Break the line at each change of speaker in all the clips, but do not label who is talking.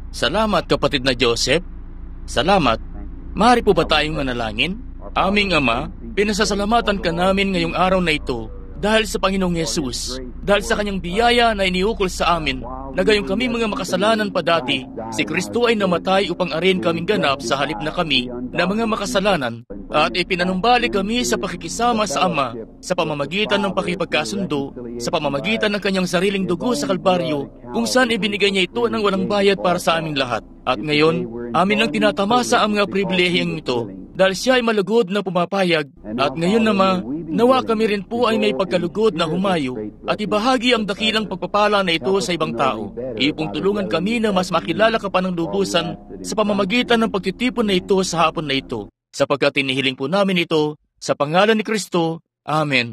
Salamat, kapatid na Joseph. Salamat. Maaari po ba tayong manalangin? Aming Ama, pinasasalamatan ka namin ngayong araw na ito dahil sa Panginoong Yesus, dahil sa kanyang biyaya na iniukol sa amin, na gayong kami mga makasalanan pa dati, si Kristo ay namatay upang arin kaming ganap sa halip na kami na mga makasalanan, at ipinanumbalik kami sa pakikisama sa Ama sa pamamagitan ng pakipagkasundo, sa pamamagitan ng kanyang sariling dugo sa Kalbaryo, kung saan ibinigay niya ito ng walang bayad para sa aming lahat. At ngayon, amin ang tinatamasa ang mga pribilehiyong ito, dahil siya ay malugod na pumapayag. At ngayon nawa kami rin po ay may pagkalugod na humayo at ibahagi ang dakilang pagpapala na ito sa ibang tao. Ipong tulungan kami na mas makilala ka pa ng lubusan sa pamamagitan ng pagtitipon na ito sa hapon na ito. Sapagkat tinihiling po namin ito sa pangalan ni Kristo. Amen.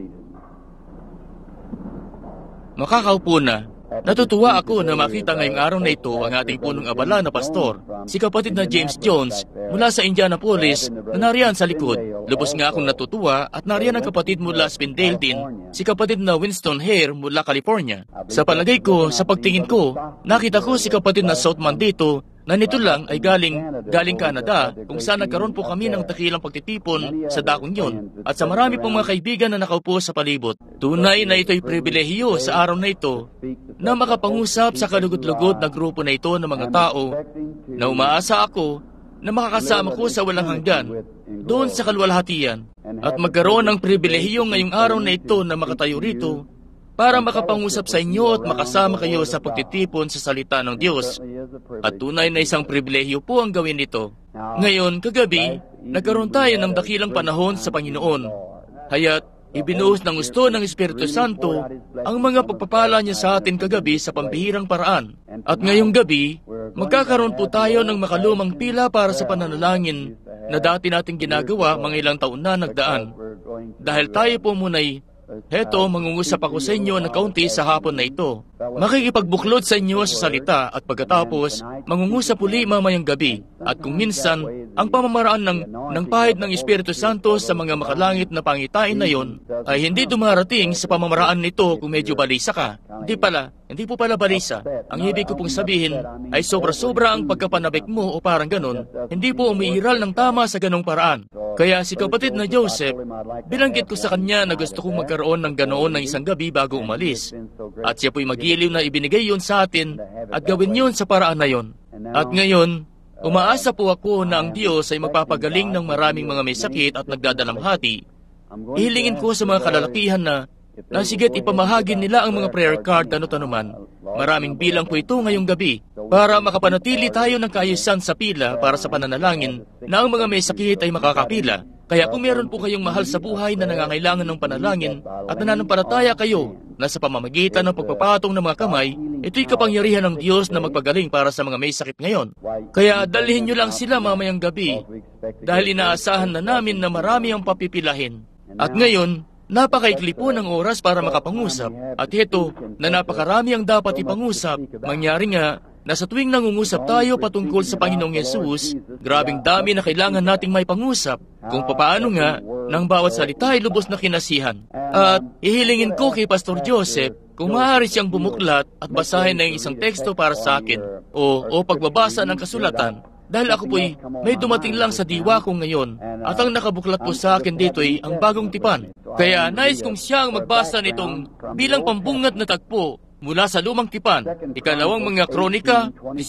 Makakaupo na. Natutuwa ako na makita ngayong araw na ito ang ating punong abala na pastor, si kapatid na James Jones mula sa Indianapolis na nariyan sa likod. Lubos nga akong natutuwa at nariyan ang kapatid mula Spindale din, si kapatid na Winston Hare mula California. Sa palagay ko, sa pagtingin ko, nakita ko si kapatid na Southman dito na nito lang ay galing Canada, kung saan nagkaroon po kami ng dakilang pagtitipon sa dakong yon, at sa marami pong mga kaibigan na nakaupo sa palibot. Tunay na ito'y pribilehiyo sa araw na ito na makapangusap sa kalugod-lugod na grupo na ito ng mga tao na umaasa ako na makakasama ko sa walang hanggan doon sa kalwalhatian, at magkaroon ng pribilehiyo ngayong araw na ito na makatayo rito para makapangusap sa inyo at makasama kayo sa pagtitipon sa salita ng Diyos. At tunay na isang pribilehiyo po ang gawin nito. Ngayon, kagabi, nagkaroon tayo ng dakilang panahon sa Panginoon. Haya't ibinuhos ng gusto ng Espiritu Santo ang mga pagpapala niya sa atin kagabi sa pambihirang paraan. At ngayong gabi, magkakaroon po tayo ng makalumang pila para sa pananalangin na dati nating ginagawa mga ilang taon na nagdaan. Dahil tayo po muna'y heto, mangungusap ako sa inyo ng kaunti sa hapon na ito. Makikipagbuklod sa inyo sa salita at pagkatapos, mangungusap uli mamayang gabi. At kung minsan, ang pamamaraan ng pahid ng Espiritu Santo sa mga makalangit na pangitain na yon ay hindi dumarating sa pamamaraan nito kung medyo balisa ka. Hindi po pala balisa. Ang ibig ko pong sabihin ay sobra-sobra ang pagkapanabik mo o parang ganon. Hindi po umiiral ng tama sa ganong paraan. Kaya si kapatid na Joseph, binanggit ko sa kanya na gusto kong magkaroon ng ganoon ng isang gabi bago umalis. At siya po'y magiliw na ibinigay yun sa atin at gawin yun sa paraan na yon. At ngayon, umaasa po ako na ang Diyos ay magpapagaling ng maraming mga may sakit at nagdadalamhati. Ihilingin ko sa mga kalalakihan na siga't ipamahagi nila ang mga prayer card ano-tanuman. Maraming bilang po ito ngayong gabi para makapanatili tayo ng kaayusan sa pila para sa pananalangin na ang mga may sakit ay makakapila. Kaya kung meron po kayong mahal sa buhay na nangangailangan ng panalangin at nananampalataya kayo na sa pamamagitan ng pagpapatong ng mga kamay, ito'y kapangyarihan ng Diyos na magpagaling para sa mga may sakit ngayon. Kaya dalhin nyo lang sila mamayang gabi dahil inaasahan na namin na marami ang papipilahin. At ngayon, napakaikli po ng oras para makapangusap. At ito, na napakarami ang dapat ipangusap. Mangyari nga, na sa tuwing nangungusap tayo patungkol sa Panginoong Yesus, grabing dami na kailangan nating may pangusap. Kung papaano nga, ng bawat salita ay lubos na kinasihan. At ihilingin ko kay Pastor Joseph kung maaari siyang bumuklat at basahin na yung isang teksto para sa akin o pagbabasa ng kasulatan. Dahil ako po'y may dumating lang sa diwa ko ngayon at ang nakabuklat po sa akin dito ay ang bagong tipan. Kaya nais kong siyang magbasa nitong bilang pambungad na tagpo mula sa lumang tipan, ikalawang mga kronika,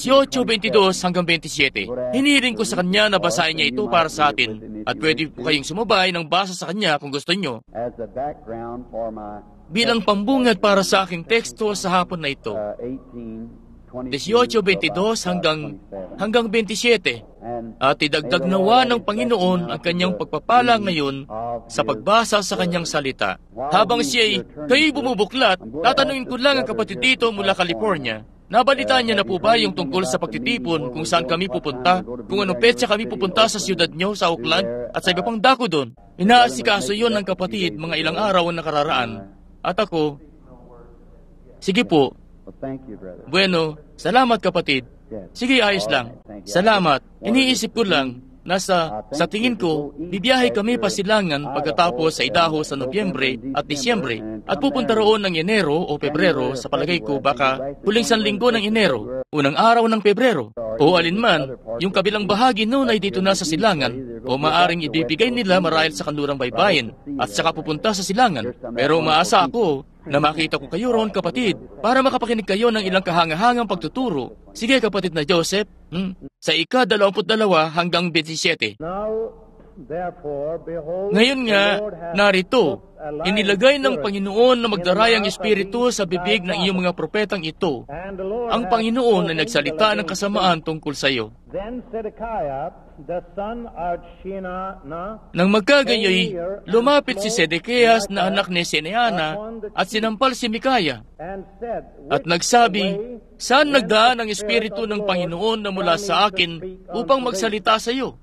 18:22 hanggang 27. Hinihiling ko sa kanya na basahin niya ito para sa atin at pwede po kayong sumabay ng basa sa kanya kung gusto nyo. Bilang pambungad para sa aking teksto sa hapon na ito, 18:22 hanggang 27. At idagdag nawa ng Panginoon ang kanyang pagpapala ngayon sa pagbasa sa kanyang salita. Habang siya'y kayo'y bumubuklat, tatanungin ko lang ang kapatid dito mula California. Nabalitaan niya na po ba yung tungkol sa pagtitipon kung saan kami pupunta, kung anong petsa kami pupunta sa siyudad nyo sa Oakland at sa iba pang dako doon? Inaasikaso yon ng kapatid mga ilang araw na nakararaan. At ako, sige po. Bueno, salamat kapatid. Sige, ayos lang. Salamat. Iniisip ko lang, sa tingin ko, bibiyahe kami pa silangan pagkatapos sa Idaho sa Nobyembre at Disyembre at pupunta roon ng Enero o Pebrero, sa palagay ko baka huling sanlinggo ng Enero, unang araw ng Pebrero, o alinman, yung kabilang bahagi noon ay dito na sa silangan o maaring ibibigay nila marahil sa kanlurang baybayin at saka pupunta sa silangan. Pero umaasa ako na makita ko kayo roon, kapatid, para makapakinig kayo ng ilang kahangahangang pagtuturo. Sige, kapatid na Joseph, sa ika-22 hanggang 27. Ngayon nga, narito, inilagay ng Panginoon na magdarayang Espiritu sa bibig ng iyong mga propetang ito. Ang Panginoon ay nagsalita ng kasamaan tungkol sa iyo. Nang magkagayoy, lumapit si Sedekias na anak ni Sineana at sinampal si Mikaya at nagsabi, "Saan nagdaan ang Espiritu ng Panginoon na mula sa akin upang magsalita sa iyo?"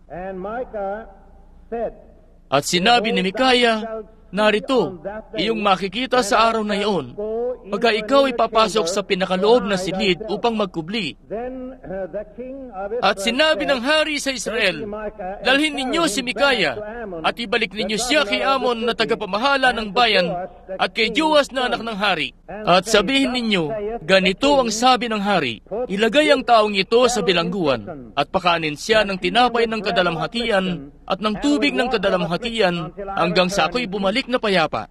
At sinabi ni Mikaya, "Narito, iyong makikita sa araw na iyon, pagka ikaw ay papasok sa pinakaloob na silid upang magkubli." At sinabi ng hari sa Israel, "Dalhin ninyo si Mikaya at ibalik ninyo siya kay Amon na tagapamahala ng bayan at kay Joas na anak ng hari. At sabihin ninyo, ganito ang sabi ng hari, ilagay ang taong ito sa bilangguan at pakanin siya ng tinapay ng kadalamhatian at ng tubig ng kadalamhatian hanggang sa ako'y bumalik na payapa."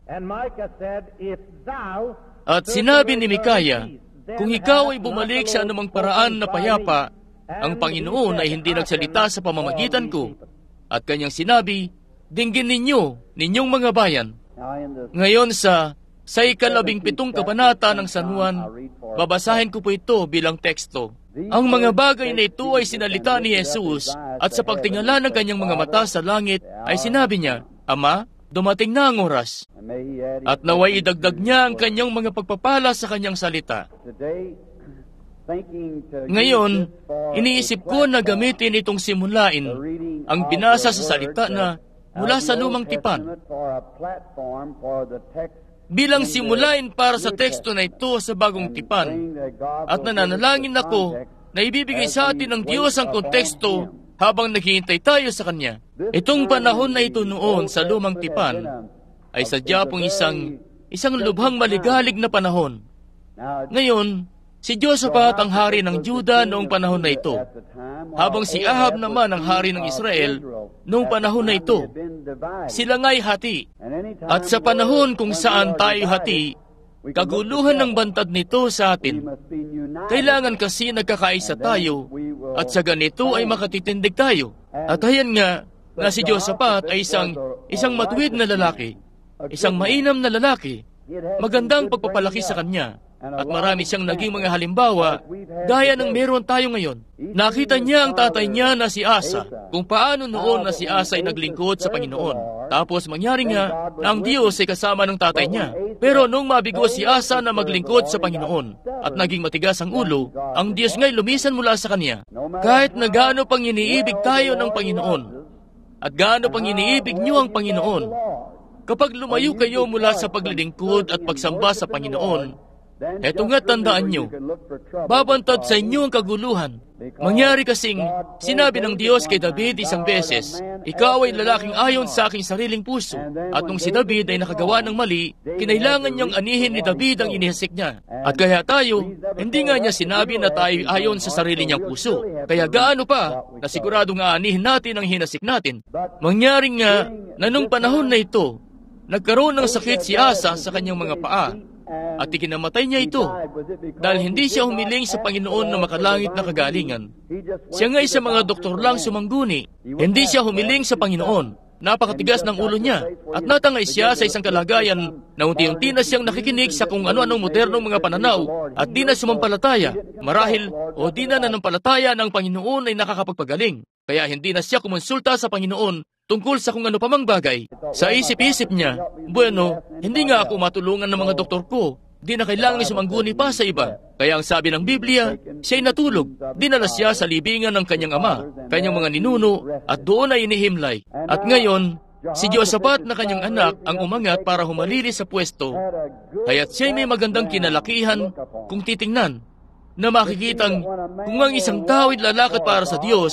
At sinabi ni Mikaya, "Kung ikaw ay bumalik sa anumang paraan na payapa, ang Panginoon ay hindi nagsalita sa pamamagitan ko." At kanyang sinabi, "Dinggin ninyo, ninyong mga bayan." Ngayon sa 17 kabanata ng San Juan, babasahin ko po ito bilang teksto. Ang mga bagay na ito ay sinalita ni Jesus at sa pagtingala ng kanyang mga mata sa langit ay sinabi niya, "Ama, dumating na ang oras." At naway idagdag niya ang kanyang mga pagpapala sa kanyang salita. Ngayon, iniisip ko na gamitin itong simulain ang binasa sa salita na mula sa Lumang Tipan bilang simulain para sa teksto na ito sa Bagong Tipan. At nananalangin ako na ibibigay sa atin ng Diyos ang konteksto habang naghihintay tayo sa Kanya. Itong panahon na ito noon sa Lumang Tipan ay sadya pong isang lubhang maligalig na panahon. Ngayon, si Josaphat ang hari ng Juda noong panahon na ito, habang si Ahab naman ang hari ng Israel noong panahon na ito. Sila nga'y hati. At sa panahon kung saan tayo hati, kaguluhan ng bantad nito sa atin. Kailangan kasi nagkakaisa tayo, at sa ganito ay makatitindig tayo. At ayan nga, na si Josaphat ay isang matuwid na lalaki, isang mainam na lalaki, magandang pagpapalaki sa kanya, at marami siyang naging mga halimbawa, gaya ng meron tayo ngayon. Nakita niya ang tatay niya na si Asa, kung paano noon na si Asa ay naglingkod sa Panginoon. Tapos mangyari nga na ang Diyos ay kasama ng tatay niya. Pero nung mabigo si Asa na maglingkod sa Panginoon at naging matigas ang ulo, ang Diyos nga'y lumisan mula sa kanya. Kahit na gaano pang iniibig tayo ng Panginoon, at gaano pang iniibig niyo ang Panginoon, kapag lumayo kayo mula sa paglilingkod at pagsamba sa Panginoon, eto nga tandaan nyo, babantad sa inyo ang kaguluhan. Mangyari kasing sinabi ng Diyos kay David isang beses, "Ikaw ay lalaking ayon sa aking sariling puso." At nung si David ay nakagawa ng mali, kinailangan niyang anihin ni David ang inihasik niya. At kaya tayo, hindi nga niya sinabi na tayo ayon sa sarili niyang puso. Kaya gaano pa na siguradong aanihin natin ang hinasik natin. Mangyari nga na nung panahon na ito, nagkaroon ng sakit si Asa sa kanyang mga paa. At ikinamatay niya ito dahil hindi siya humiling sa Panginoon na makalangit na kagalingan. Siya nga'y sa mga doktor lang sumangguni. Hindi siya humiling sa Panginoon. Napakatigas ng ulo niya at natangay siya sa isang kalagayan na unti-unti na siyang nakikinig sa kung ano-anong modernong mga pananaw at di na sumampalataya. Marahil o di na nanampalataya ng Panginoon ay nakakapagpagaling. Kaya hindi na siya kumonsulta sa Panginoon tungkol sa kung ano pamang bagay. Sa isip-isip niya, bueno, hindi nga ako matulungan ng mga doktor ko. Di na kailangan sumangguni pa sa iba. Kaya ang sabi ng Biblia, siya'y natulog. Dinala siya sa libingan ng kanyang ama, kanyang mga ninuno, at doon ay inihimlay. At ngayon, si Josaphat na kanyang anak ang umangat para humalili sa pwesto, kaya't siya'y may magandang kinalakihan kung titingnan, na makikitang kung ang isang tao ay lalakad para sa Diyos,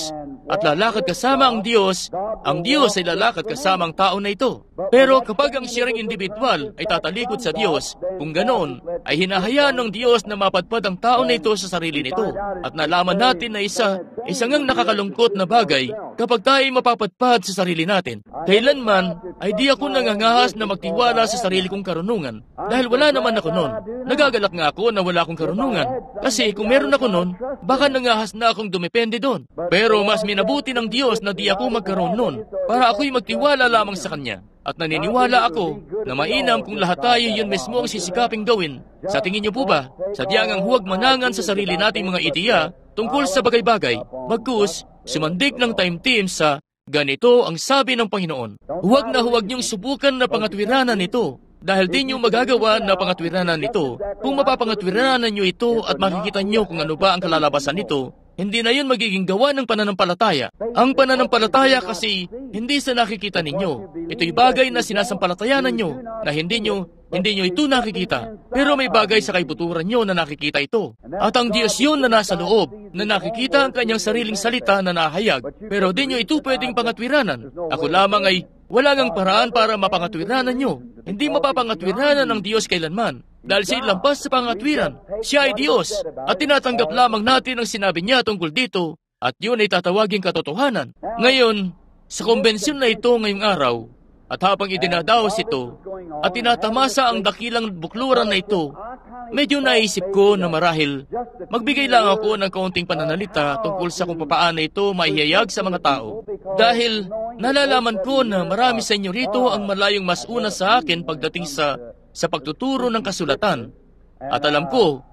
at lalakad kasama ang Diyos ay lalakad kasama ang tao na ito. Pero kapag ang siya ring individual ay tatalikod sa Diyos, kung ganoon, ay hinahayaan ng Diyos na mapadpad ang tao na ito sa sarili nito. At nalaman natin na isang nakakalungkot na bagay kapag tayo mapapadpad sa sarili natin. Kailanman ay di ako nangangahas na magtiwala sa sarili kong karunungan dahil wala naman ako nun. Nagagalak nga ako na wala akong karunungan kasi kung meron ako nun, baka nangahas na akong dumepende doon. Pero mas minabuti ng Diyos na di ako magkaroon nun para ako'y magtiwala lamang sa Kanya. At naniniwala ako na mainam kung lahat tayo yun mismo ang sisikaping gawin. Sa tingin niyo po ba, sadyang ang huwag manangan sa sarili nating mga ideya tungkol sa bagay-bagay, bagkus sumandig ng time team sa ganito ang sabi ng Panginoon. Huwag na huwag niyong subukan na pangatwiranan ito. Dahil di nyo magagawa na pangatwiranan nito. Kung mapapangatwiranan nyo ito at makikita nyo kung ano ba ang kalalabasan nito, hindi na yun magiging gawa ng pananampalataya. Ang pananampalataya kasi hindi sa nakikita ninyo. Ito'y bagay na sinasampalatayanan nyo na hindi nyo ito nakikita. Pero may bagay sa kaibuturan nyo na nakikita ito. At ang Diyos yun na nasa loob, na nakikita ang kanyang sariling salita na nahayag. Pero di nyo ito pwedeng pangatwiranan. Ako lamang ay wala ngang paraan para mapangatwiranan nyo. Hindi mapapangatwiranan ng Diyos kailanman. Dahil siya lampas sa pangatwiran. Siya ay Diyos. At tinatanggap lamang natin ang sinabi niya tungkol dito. At yun ay tatawaging katotohanan. Ngayon, sa kumbensyon na ito ngayong araw, at habang idinadaos ito, at tinatamasa ang dakilang bukluran na ito, medyo naisip ko na marahil magbigay lang ako ng kaunting pananalita tungkol sa kung paano ito maihayag sa mga tao. Dahil nalalaman ko na marami sa inyo rito ang malayong mas una sa akin pagdating sa pagtuturo ng kasulatan. At alam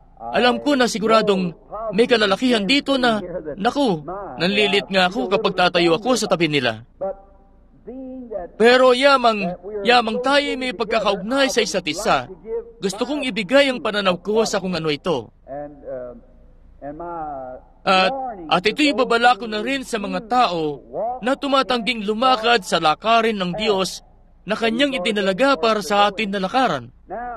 ko na siguradong may kalalakihan dito na, naku, nanlilit nga ako kapag tatayo ako sa tabi nila. Pero yamang tayo may pagkakaugnay sa isa't isa, gusto kong ibigay ang pananaw ko sa kung ano ito. At ito'y babala ko na rin sa mga tao na tumatangging lumakad sa lakarin ng Diyos na Kanyang itinalaga para sa atin na lakaran.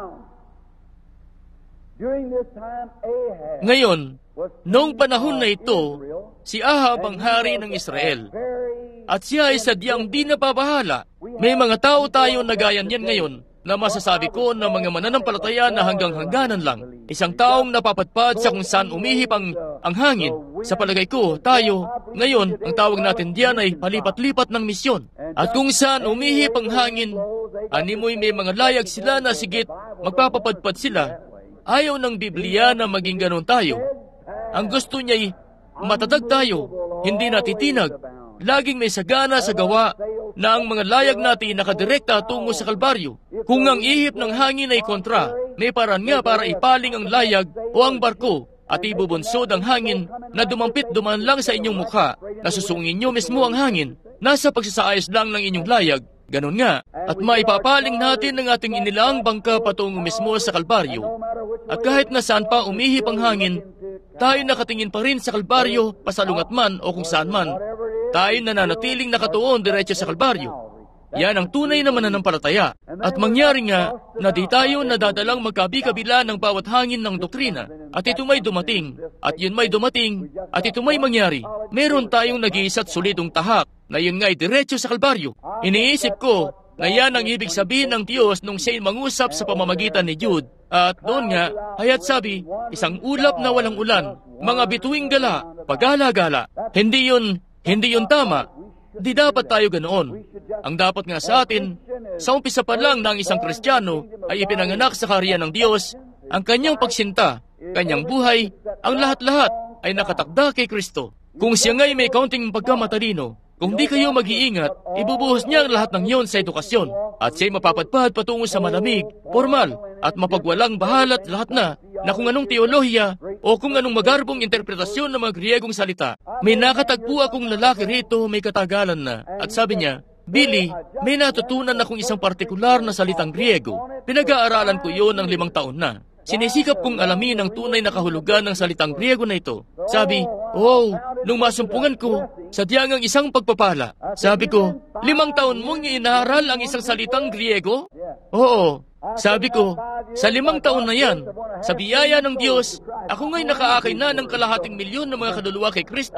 Ngayon, noong panahon na ito, si Ahab ang hari ng Israel. At siya ay sadyang di napapahala. May mga tao tayo na gaya niyan ngayon na masasabi ko na mga mananampalataya na hanggang hangganan lang. Isang taong napapadpad sa kung saan umihip ang hangin. Sa palagay ko, tayo, ngayon, ang tawag natin diyan ay palipat-lipat ng misyon. At kung saan umihip ang hangin, animoy may mga layag sila na sigit, magpapapadpad sila. Ayaw ng Biblia na maging ganon tayo. Ang gusto niya'y matatag tayo, hindi natitinag. Laging may sagana sa gawa na ang mga layag natin nakadirekta tungo sa Kalbaryo. Kung ang ihip ng hangin ay kontra, may paraan nga para ipaling ang layag o ang barko at ibubunsod ang hangin na dumampit duman lang sa inyong mukha. Nasusungin nyo mismo ang hangin. Nasa pagsasaayos lang ng inyong layag. Ganon nga. At maipapaling natin ang ating inilaang bangka patungo mismo sa Kalbaryo. At kahit na saan pa umihip ang hangin, tayo nakatingin pa rin sa Kalbaryo, pasalungat man o kung saan man. Tayo nananatiling nakatuon diretso sa Kalbaryo. Yan ang tunay na mananampalataya. At mangyari nga na di tayo nadadalang magkabi-kabila ng bawat hangin ng doktrina. At ito may dumating, at yun may dumating, at ito may mangyari. Meron tayong nag-iisa't solidong tahak na yun nga'y diretso sa Kalbaryo. Iniisip ko na yan ang ibig sabihin ng Diyos nung siya'y mangusap sa pamamagitan ni Jude. At doon nga, hayat sabi, isang ulap na walang ulan, mga bituing gala, pagala-gala. Hindi yun tama. Di dapat tayo ganoon. Ang dapat nga sa atin, sa umpisa pa lang ng isang Kristiyano ay ipinanganak sa kaharian ng Diyos, ang kanyang pagsinta, kanyang buhay, ang lahat-lahat ay nakatakda kay Kristo. Kung siya nga'y may kaunting pagkamatalino, kung di kayo mag-iingat, ibubuhos niya ang lahat ng iyon sa edukasyon at siya'y mapapadpad patungo sa malamig, formal at mapagwalang bahalat lahat na kung anong teolohiya o kung anong magarbong interpretasyon ng mga Griegong salita. May nakatagpo akong lalaki rito, may katagalan na, at sabi niya, Billy, may natutunan akong isang partikular na salitang Griego. Pinag-aaralan ko iyon ng 5 taon na. Sinisikap kong alamin ang tunay na kahulugan ng salitang Griego na ito. Sabi, nung masumpungan ko, sadyang ang isang pagpapala. Sabi ko, 5 taon mong inaaral ang isang salitang Griego? Oo. Sabi ko, sa 5 taon na yan, sa biyaya ng Diyos, ako nga'y nakaakay na ng 250,000 ng mga kaluluwa kay Kristo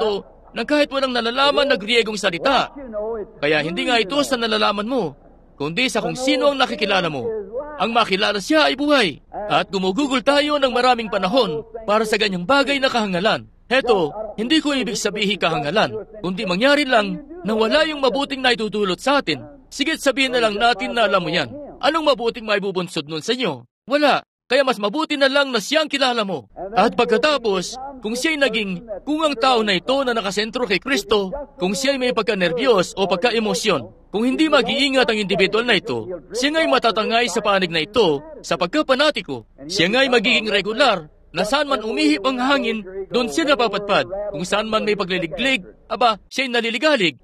ng kahit walang nalalaman na Griegong salita. Kaya hindi nga ito sa nalalaman mo, kundi sa kung sino ang nakikilala mo. Ang makilala siya ay buhay. At gumugugol tayo ng maraming panahon para sa ganyang bagay na kahangalan. Heto, hindi ko ibig sabihin kahangalan, kundi mangyari lang na wala yung mabuting naitutulot sa atin. Sigit sabihin na lang natin na alam mo yan. Anong mabuting maibubunsod nun sa inyo? Wala. Kaya mas mabuti na lang na siyang kilala mo. At pagkatapos, kung siya'y naging, kung ang tao na ito na nakasentro kay Kristo, kung siya'y may pagka-nervyos o pagka-emosyon, kung hindi mag-iingat ang individual na ito, siya nga'y matatangay sa panig na ito sa pagkapanatiko. Siya nga'y magiging regular, na saan man umihip ang hangin, doon siya napapatpad. Kung saan man may pagliliglig, aba, siya'y naliligalig.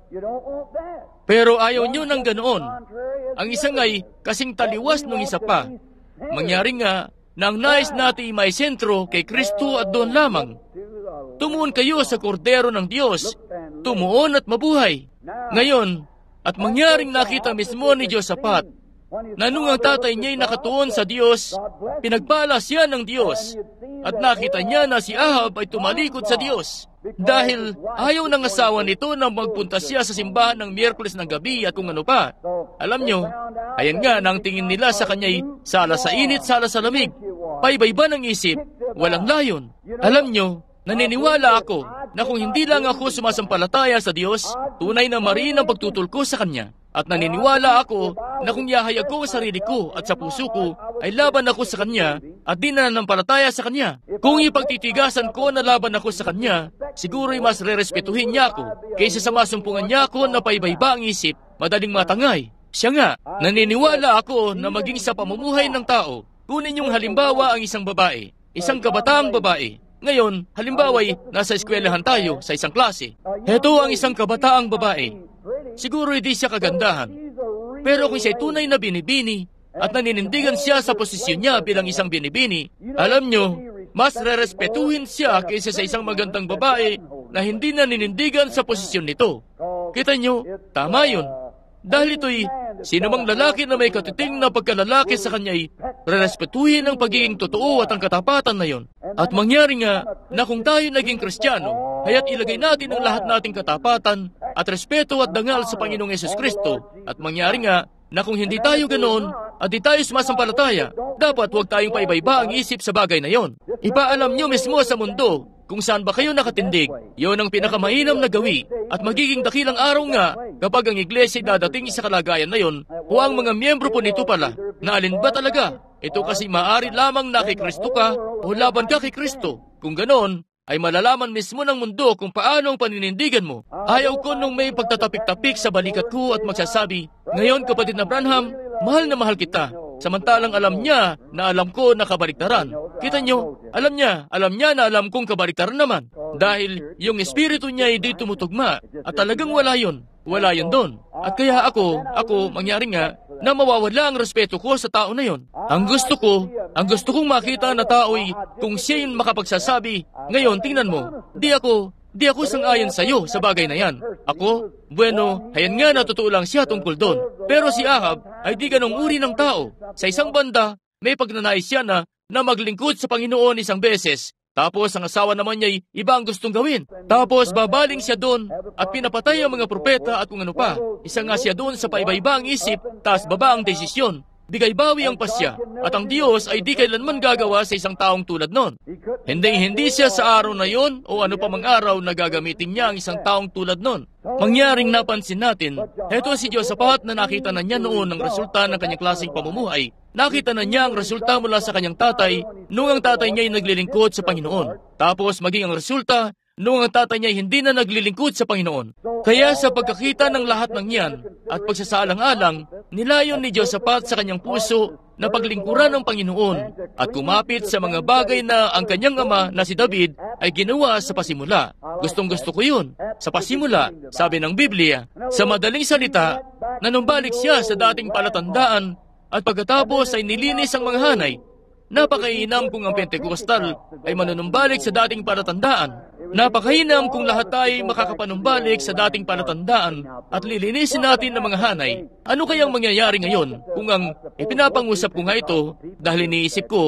Pero ayaw nyo ng ganoon. Ang isa nga'y kasing taliwas ng isa pa. Mangyari nga na ang nais natin may sentro kay Kristo at doon lamang. Tumuon kayo sa kordero ng Diyos, tumuon at mabuhay. Ngayon, at mangyaring nakita mismo ni Josaphat, na nung ang tatay niya'y nakatuon sa Diyos, pinagpala siya ng Diyos, at nakita niya na si Ahab ay tumalikod sa Diyos. Dahil ayaw ng asawa nito na magpunta siya sa simbahan ng Miyerkules ng gabi at kung ano pa. Alam nyo, ayan nga na ang tingin nila sa kanya'y sala sa init, sala sa lamig. Paiba-iba ng isip, walang layon. Alam nyo, naniniwala ako na kung hindi lang ako sumasampalataya sa Diyos, tunay na mariin ang pagtutol ko sa Kanya. At naniniwala ako na kung yahayag ko ang sarili ko at sa puso ko, ay laban ako sa Kanya at di nananampalataya sa Kanya. Kung ipagtitigasan ko na laban ako sa Kanya, siguro ay mas rerespetuhin niya ako kaysa sa masumpungan niya ako na paiba-iba ang isip, madaling matangay. Siya nga, naniniwala ako na maging sa pamumuhay ng tao. Kunin yung halimbawa ang isang babae, isang kabataang babae. Ngayon, halimbawa'y nasa eskwelahan tayo sa isang klase. Heto ang isang kabataang babae. Siguro hindi siya kagandahan. Pero kung siya'y tunay na binibini at naninindigan siya sa posisyon niya bilang isang binibini, alam nyo, mas rerespetuhin siya kaysa sa isang magandang babae na hindi naninindigan sa posisyon nito. Kita nyo, tama yun. Dahil ito'y, sinumang lalaki na may katiting na pagkalalaki sa kanya'y rerespetuhin ang pagiging totoo at ang katapatan na yon. At mangyari nga na kung tayo naging Kristiyano, kaya't ilagay natin ang lahat nating katapatan at respeto at dangal sa Panginoong Yesus Kristo. At mangyari nga na kung hindi tayo ganoon at di tayo sumasampalataya, dapat huwag tayong paiba-iba ang isip sa bagay na yon. Ipaalam nyo mismo sa mundo kung saan ba kayo nakatindig. Yon ang pinakamainam na gawi at magiging dakilang araw nga kapag ang iglesia dadating sa kalagayan na yon o ang mga miyembro po nito pala na alin ba talaga? Ito kasi maaari lamang na kay Kristo ka o laban ka kay Kristo. Kung ganoon, ay malalaman mismo ng mundo kung paano ang paninindigan mo. Ayaw ko nung may pagtatapik-tapik sa balikat ko at magsasabi, ngayon kapatid na Branham, mahal na mahal kita. Samantalang alam niya na alam ko na kabaliktaran. Kita nyo, alam niya na alam kong kabaliktaran naman. Dahil yung espiritu niya ay di tumutugma at talagang wala yun. Wala yun doon. At kaya ako, mangyari nga na mawawala ang respeto ko sa tao na yon. Ang gusto kong makita na tao'y kung siya yung makapagsasabi, ngayon tingnan mo, di ako sang-ayon sa iyo sa bagay na yan. Ako, bueno, hayan nga na totoo lang siya tungkol doon. Pero si Ahab ay di ganong uri ng tao. Sa isang banda, may pagnanais siya na maglingkod sa Panginoon isang beses. Tapos ang asawa naman niya'y iba ang gustong gawin. Tapos babaling siya doon at pinapatay ang mga propeta at kung ano pa. Isa nga siya doon sa paiba-iba ang isip, tas baba ang desisyon. Bigay bawi ang pasya, at ang Diyos ay di kailanman gagawa sa isang taong tulad nun. Hindi siya sa araw na yon o ano pa mang araw na gagamitin niya ang isang taong tulad nun. Mangyaring napansin natin, heto si Josaphat na nakita na niya noon ang resulta ng kanyang klaseng pamumuhay. Nakita na niya ang resulta mula sa kanyang tatay noong ang tatay niya ay naglilingkod sa Panginoon. Tapos maging ang resulta noong ang tatay niya hindi na naglilingkod sa Panginoon. Kaya sa pagkakita ng lahat ng yan at pagsasaalang-alang, nilayon ni Josaphat sa kanyang puso na paglingkuran ng Panginoon at kumapit sa mga bagay na ang kanyang ama na si David ay ginawa sa pasimula. Gustong-gusto ko yun. Sa pasimula, sabi ng Biblia, sa madaling salita, nanumbalik siya sa dating palatandaan at pagkatapos ay nilinis ang mga hanay. Napakainam kung ang Pentecostal ay manunumbalik sa dating palatandaan. Napakainam kung lahat tayo makakapanumbalik sa dating palatandaan at lilinisin natin ang mga hanay. Ano kayang mangyayari ngayon kung ang ipinapangusap ko nga ito dahil iniisip ko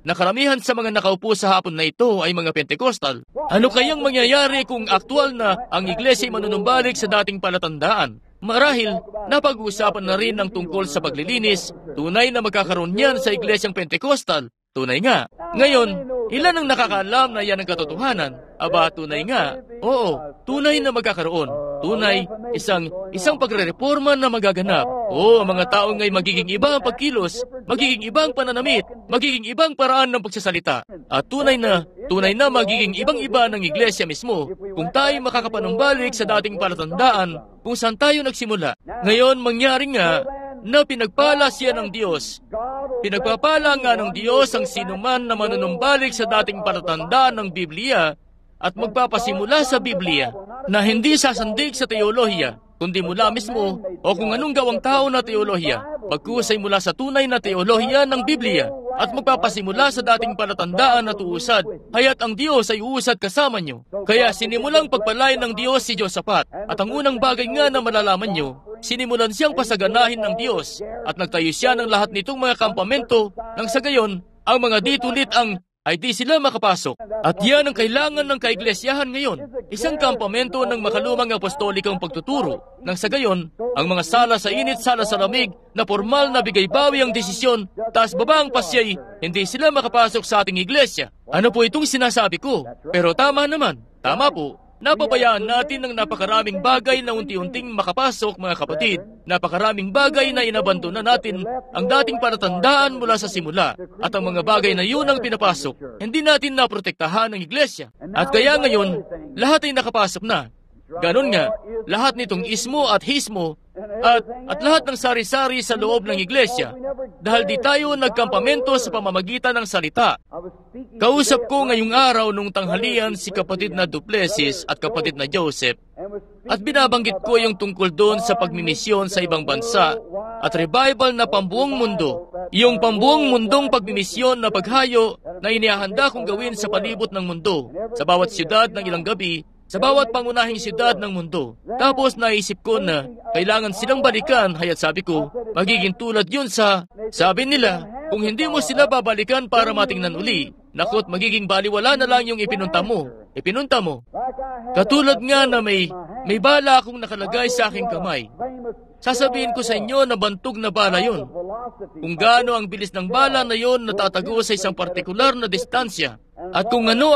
na karamihan sa mga nakaupo sa hapon na ito ay mga Pentecostal. Ano kayang mangyayari kung aktual na ang iglesia ay manunumbalik sa dating palatandaan? Marahil, napag-uusapan na rin ng tungkol sa paglilinis. Tunay na magkakaroon yan sa iglesyang Pentecostal. Tunay nga. Ngayon, ilan ang nakakaalam na yan ang katotohanan? Aba, tunay nga. Oo, tunay na magkakaroon. Tunay, isang pagre-reforma na magaganap. Oo, ang mga tao ngay magiging iba ang pagkilos, magiging ibang pananamit, magiging ibang paraan ng pagsasalita. At tunay na magiging ibang-iba ng iglesia mismo kung tayo makakapanumbalik sa dating palatandaan kung saan tayo nagsimula. Ngayon, mangyari nga na pinagpala siya ng Diyos. Pinagpapala nga ng Diyos ang sinuman na manunumbalik sa dating palatandaan ng Biblia at magpapasimula sa Biblia na hindi sasandig sa teolohiya, kundi mula mismo o kung anong gawang tao na teolohiya, magkusay mula sa tunay na teolohiya ng Biblia at magpapasimula sa dating palatandaan na tuusad, haya't ang Diyos ay uusad kasama nyo. Kaya sinimulang pagpalain ng Diyos si Josaphat at ang unang bagay nga na malalaman nyo, sinimulan siyang pasaganahin ng Diyos at nagtayo siya ng lahat nitong mga kampamento nang sa gayon, ang mga ditulit ay di sila makapasok. At yan ang kailangan ng kaiglesiyahan ngayon. Isang kampamento ng makalumang apostolikang pagtuturo. Nang sa gayon, ang mga sala sa init, sala sa lamig, na formal na bigay-bawi ang desisyon, taas baba ang pasyay, hindi sila makapasok sa ating iglesia. Ano po itong sinasabi ko? Pero tama naman. Tama po. Napabayaan natin ng napakaraming bagay na unti-unting makapasok, mga kapatid. Napakaraming bagay na inabandona natin ang dating palatandaan mula sa simula. At ang mga bagay na yun ang pinapasok, hindi natin naprotektahan ng iglesia. At kaya ngayon, lahat ay nakapasok na. Ganon nga, lahat nitong ismo at hismo at lahat ng sari-sari sa loob ng iglesia. Dahil di tayo nagkampamento sa pamamagitan ng salita. Kausap ko ngayong araw nung tanghalian si kapatid na Duplessis at kapatid na Joseph. At binabanggit ko yung tungkol doon sa pagmimisyon sa ibang bansa at revival na pambuong mundo. Yung pambuong mundong pagmimisyon na paghayo na inihahanda kong gawin sa palibot ng mundo, sa bawat siyudad ng ilang gabi, sa bawat pangunahing siyudad ng mundo. Tapos naisip ko na kailangan silang balikan, haya't sabi ko, magiging tulad yun sa, sabi nila, kung hindi mo sila babalikan para matingnan uli, nakot magiging baliwala na lang yung ipinunta mo. Katulad nga na may bala akong nakalagay sa aking kamay. Sasabihin ko sa inyo na bantog na bala yon. Kung gaano ang bilis ng bala na yon natatago sa isang partikular na distansya. At kung ano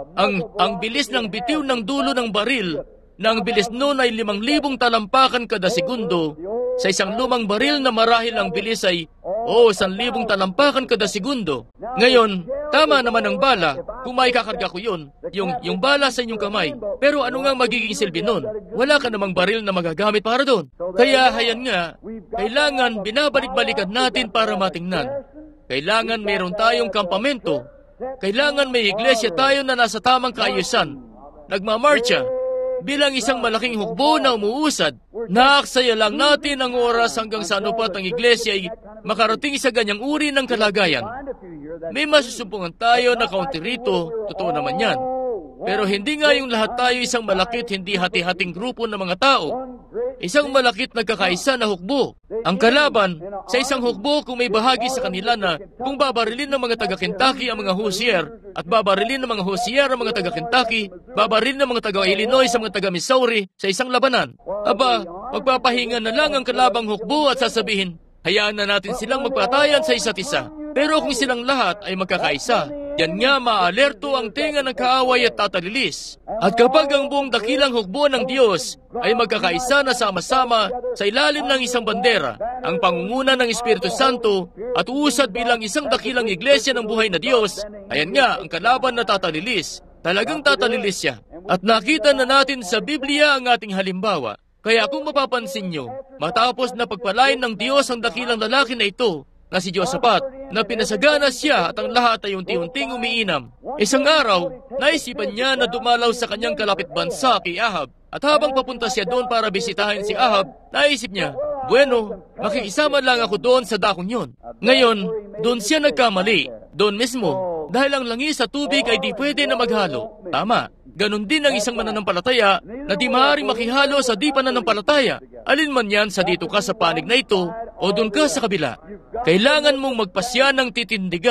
ang bilis ng bitiw ng dulo ng baril, na ang bilis noon ay 5,000 talampakan kada segundo, sa isang lumang baril na marahil ang bilis ay 1,000 talampakan kada segundo. Ngayon, tama naman ang bala kung may kakarga ko yun, yung bala sa inyong kamay. Pero ano nga magiging silbi nun? Wala ka namang baril na magagamit para doon. Kaya hayan nga, kailangan binabalik-balikan natin para matingnan. Kailangan mayroon tayong kampamento. Kailangan may iglesia tayo na nasa tamang kaayusan. Nagmamarcha bilang isang malaking hukbo na umuusad. Naaksaya lang natin ang oras hanggang sa anupat ang iglesia ay makarating sa ganyang uri ng kalagayan. May masusumpungan tayo na kaunti rito, totoo naman yan. Pero hindi nga yung lahat tayo isang malakit, hindi hati-hating grupo ng mga tao. Isang malakit nagkakaisa na hukbo. Ang kalaban sa isang hukbo kung may bahagi sa kanila na kung babarilin ng mga taga-Kentucky ang mga Hoosier at babarilin ng mga Hoosier ang mga taga-Kentucky, babarilin ng mga taga-Illinois sa mga taga-Missouri sa isang labanan. Aba, magpapahinga na lang ang kalabang hukbo at sasabihin, hayaan na natin silang magpatayan sa isa't isa. Pero kung silang lahat ay magkakaisa, yan nga maalerto ang tenga ng kaaway at tatalilis. At kapag ang buong dakilang hukbo ng Diyos ay magkakaisa na sama-sama sa ilalim ng isang bandera, ang pangunguna ng Espiritu Santo at uusad bilang isang dakilang iglesia ng buhay na Diyos, ayan nga ang kalaban na tatalilis. Talagang tatalilis siya. At nakita na natin sa Biblia ang ating halimbawa. Kaya kung mapapansin nyo, matapos na pagpalain ng Diyos ang dakilang lalaki na ito, na si Josaphat, na pinasagana siya at ang lahat ay unti-unting umiinam. Isang araw, naisipan niya na dumalaw sa kanyang kalapit bansa kay Ahab. At habang papunta siya doon para bisitahin si Ahab, naisip niya, bueno, makikisama lang ako doon sa dakong yun. Ngayon, doon siya nagkamali. Doon mismo, dahil ang langis sa tubig ay di pwede na maghalo. Tama. Ganon din ang isang mananampalataya na di maaaring makihalo sa di pananampalataya. Alin man yan sa dito ka sa panig na ito o doon ka sa kabila. Kailangan mong magpasya ng titindigan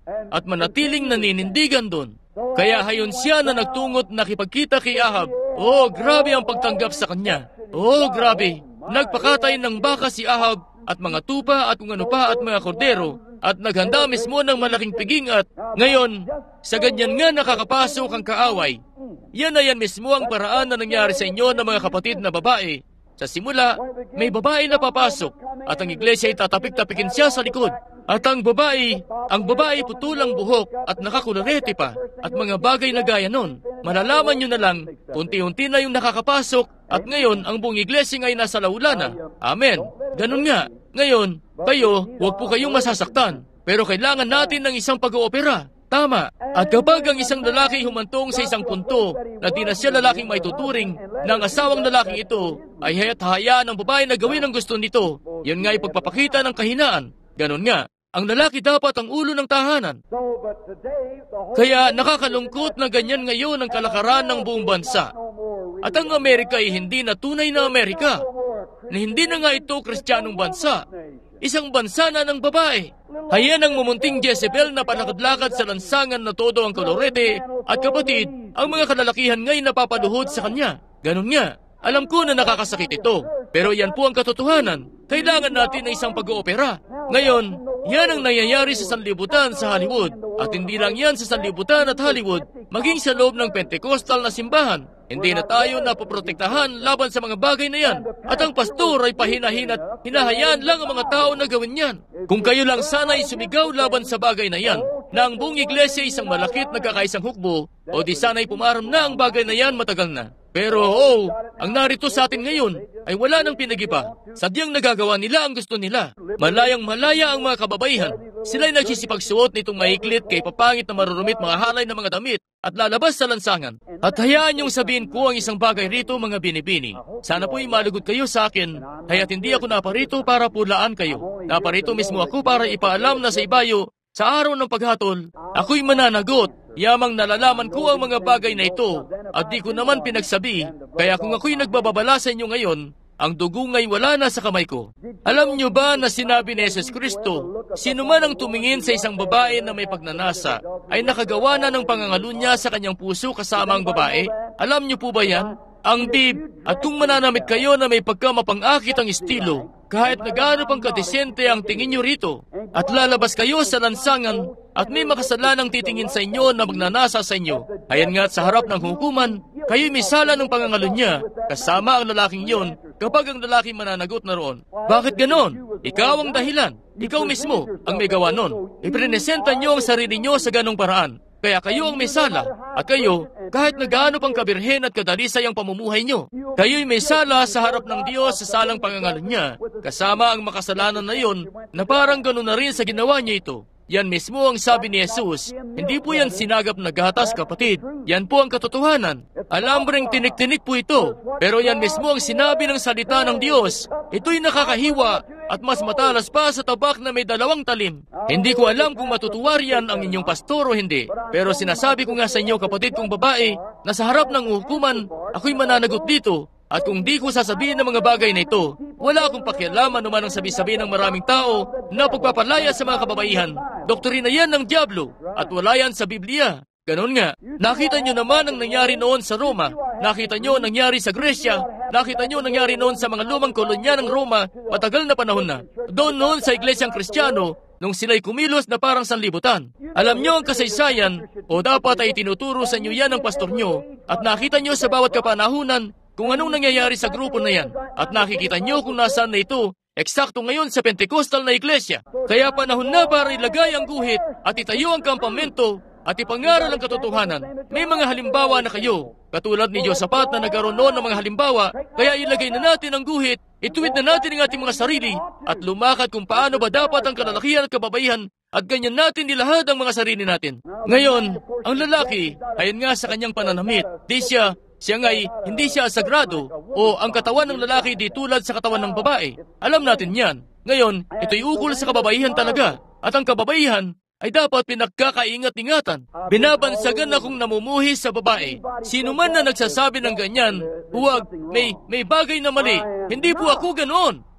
at manatiling naninindigan doon. Kaya hayon siya na nagtungot nakipagkita kay Ahab. Oh, grabe ang pagtanggap sa kanya. Oh, grabe. Nagpakatay ng baka si Ahab at mga tupa at kung ano pa at mga kordero at naghanda mismo ng malaking piging at ngayon, sa ganyan nga nakakapasok ang kaaway. Yan na yan mismo ang paraan na nangyari sa inyo ng mga kapatid na babae. Sa simula, may babae na papasok at ang iglesia ay tatapik-tapikin siya sa likod. At ang babae putulang buhok at nakakulorete pa at mga bagay na gaya nun. Malalaman nyo na lang, unti-unti na yung nakakapasok at ngayon ang buong iglesia ay nasa lawla na. Amen. Ganun nga. Ngayon, kayo, huwag po kayong masasaktan. Pero kailangan natin ng isang pag-oopera. Tama. At kapag ang isang lalaki humantong sa isang punto na di na siya lalaking maituturing ng asawang lalaking ito, ay hayaan ng babae na gawin ang gusto nito. Yun nga ay pagpapakita ng kahinaan. Ganon nga. Ang lalaki dapat ang ulo ng tahanan. Kaya nakakalungkot na ganyan ngayon ang kalakaran ng buong bansa. At ang Amerika ay hindi na tunay na Amerika. Na hindi na nga ito kristyanong bansa. Isang bansa na ng babae. Hayan ang mumunting Jezebel na palakad-lakad sa lansangan na todo ang kolorete at kapatid, ang mga kalalakihan nga'y napapaluhod sa kanya. Ganon nga. Alam ko na nakakasakit ito, pero yan po ang katotohanan. Kailangan natin ng isang pag-oopera. Ngayon, yan ang nangyayari sa sanlibutan sa Hollywood. At hindi lang yan sa sanlibutan at Hollywood, maging sa loob ng Pentecostal na simbahan. Hindi na tayo napoprotektahan laban sa mga bagay na yan. At ang pastor ay pahinahin at hinahayaan lang ang mga tao na gawin yan. Kung kayo lang sana'y sumigaw laban sa bagay na yan, na ang buong iglesia isang malakit na kakaisang hukbo, o di sana'y pumaram na ang bagay na yan matagal na. Pero ang narito sa atin ngayon ay wala nang pinag-iba. Sadyang nagagawa nila ang gusto nila. Malayang-malaya ang mga kababaihan. Sila'y nagsisipagsuot nitong maiklit kay papangit na marurumit mga halay na mga damit at lalabas sa lansangan. At hayaan niyong sabihin ko ang isang bagay rito mga binibini. Sana po'y malugod kayo sa akin, haya't hindi ako naparito para pulaan kayo. Naparito mismo ako para ipaalam na sa ibayo, sa araw ng paghatol, ako'y mananagot. Yamang nalalaman ko ang mga bagay na ito at di ko naman pinagsabi, kaya kung ako'y nagbababala sa inyo ngayon, ang dugo ngay wala na sa kamay ko. Alam niyo ba na sinabi ni Jesus Kristo, sino man ang tumingin sa isang babae na may pagnanasa, ay nakagawa na ng pangangalo niya sa kanyang puso kasama ang babae? Alam niyo po ba yan? Ang bib, at kung mananamit kayo na may pagkamapang-akit ang estilo, kahit na gaano pang kadesente ang tingin nyo rito, at lalabas kayo sa lansangan, at may makasalanang titingin sa inyo na magnanasa sa inyo, ayan nga't sa harap ng hukuman, kayo'y may sala ng pangangalo niya, kasama ang lalaking yon, kapag ang lalaki mananagot na roon. Bakit ganon? Ikaw ang dahilan. Ikaw mismo ang may gawa nun. Iprenesenta nyo ang sarili nyo sa ganong paraan. Kaya kayo ang may sala, at kayo, kahit na gaano pang kabirhen at kadalisay ang pamumuhay nyo, kayo'y may sala sa harap ng Diyos sa salang pangangalo niya, kasama ang makasalanan na yon, na parang gano'n na rin sa ginawa niya ito. Yan mismo ang sabi ni Jesus. Hindi po yan sinagap na gatas, kapatid. Yan po ang katotohanan. Alambreng tinik-tinik po ito. Pero yan mismo ang sinabi ng salita ng Diyos. Ito'y nakakahiwa at mas matalas pa sa tabak na may 2 talim. Hindi ko alam kung matutuwa riyan ang inyong pastor o hindi. Pero sinasabi ko nga sa inyo, kapatid kong babae, na sa harap ng hukuman, ako'y mananagot dito. At kung di ko sasabihin ng mga bagay na ito, wala akong pakialaman naman ang sabi-sabi ng maraming tao na pagpapalaya sa mga kababaihan. Doktrina yan ng Diablo at wala yan sa Biblia. Ganon nga. Nakita nyo naman ang nangyari noon sa Roma. Nakita nyo ang nangyari sa Gresya. Nakita nyo ang nangyari noon sa mga lumang kolonya ng Roma matagal na panahon na. Doon noon sa Iglesyang Kristiyano, nung sila'y kumilos na parang sanlibutan. Alam nyo ang kasaysayan o dapat ay tinuturo sa inyo yan ng pastor nyo at nakita nyo sa bawat kapanahunan kung anong nangyayari sa grupo na yan. At nakikita nyo kung nasaan na ito, eksakto ngayon sa Pentecostal na iglesia. Kaya panahon na para ilagay ang guhit at itayo ang kampamento at ipangaral ang katotohanan. May mga halimbawa na kayo. Katulad ni Josapat na nagkaroon noon ng mga halimbawa, kaya ilagay na natin ang guhit, ituwid na natin ang ating mga sarili at lumakad kung paano ba dapat ang kalalakihan at kababaihan at ganyan natin nilahad ang mga sarili natin. Ngayon, ang lalaki, ayon nga sa kanyang pananamit, siya nga'y hindi siya sagrado o ang katawan ng lalaki di tulad sa katawan ng babae. Alam natin yan. Ngayon, ito'y ukol sa kababaihan talaga. At ang kababaihan ay dapat pinagkakaingat-ingatan. Binabansagan akong namumuhi sa babae. Sino man na nagsasabi ng ganyan, huwag, may bagay na mali. Hindi po ako ganoon.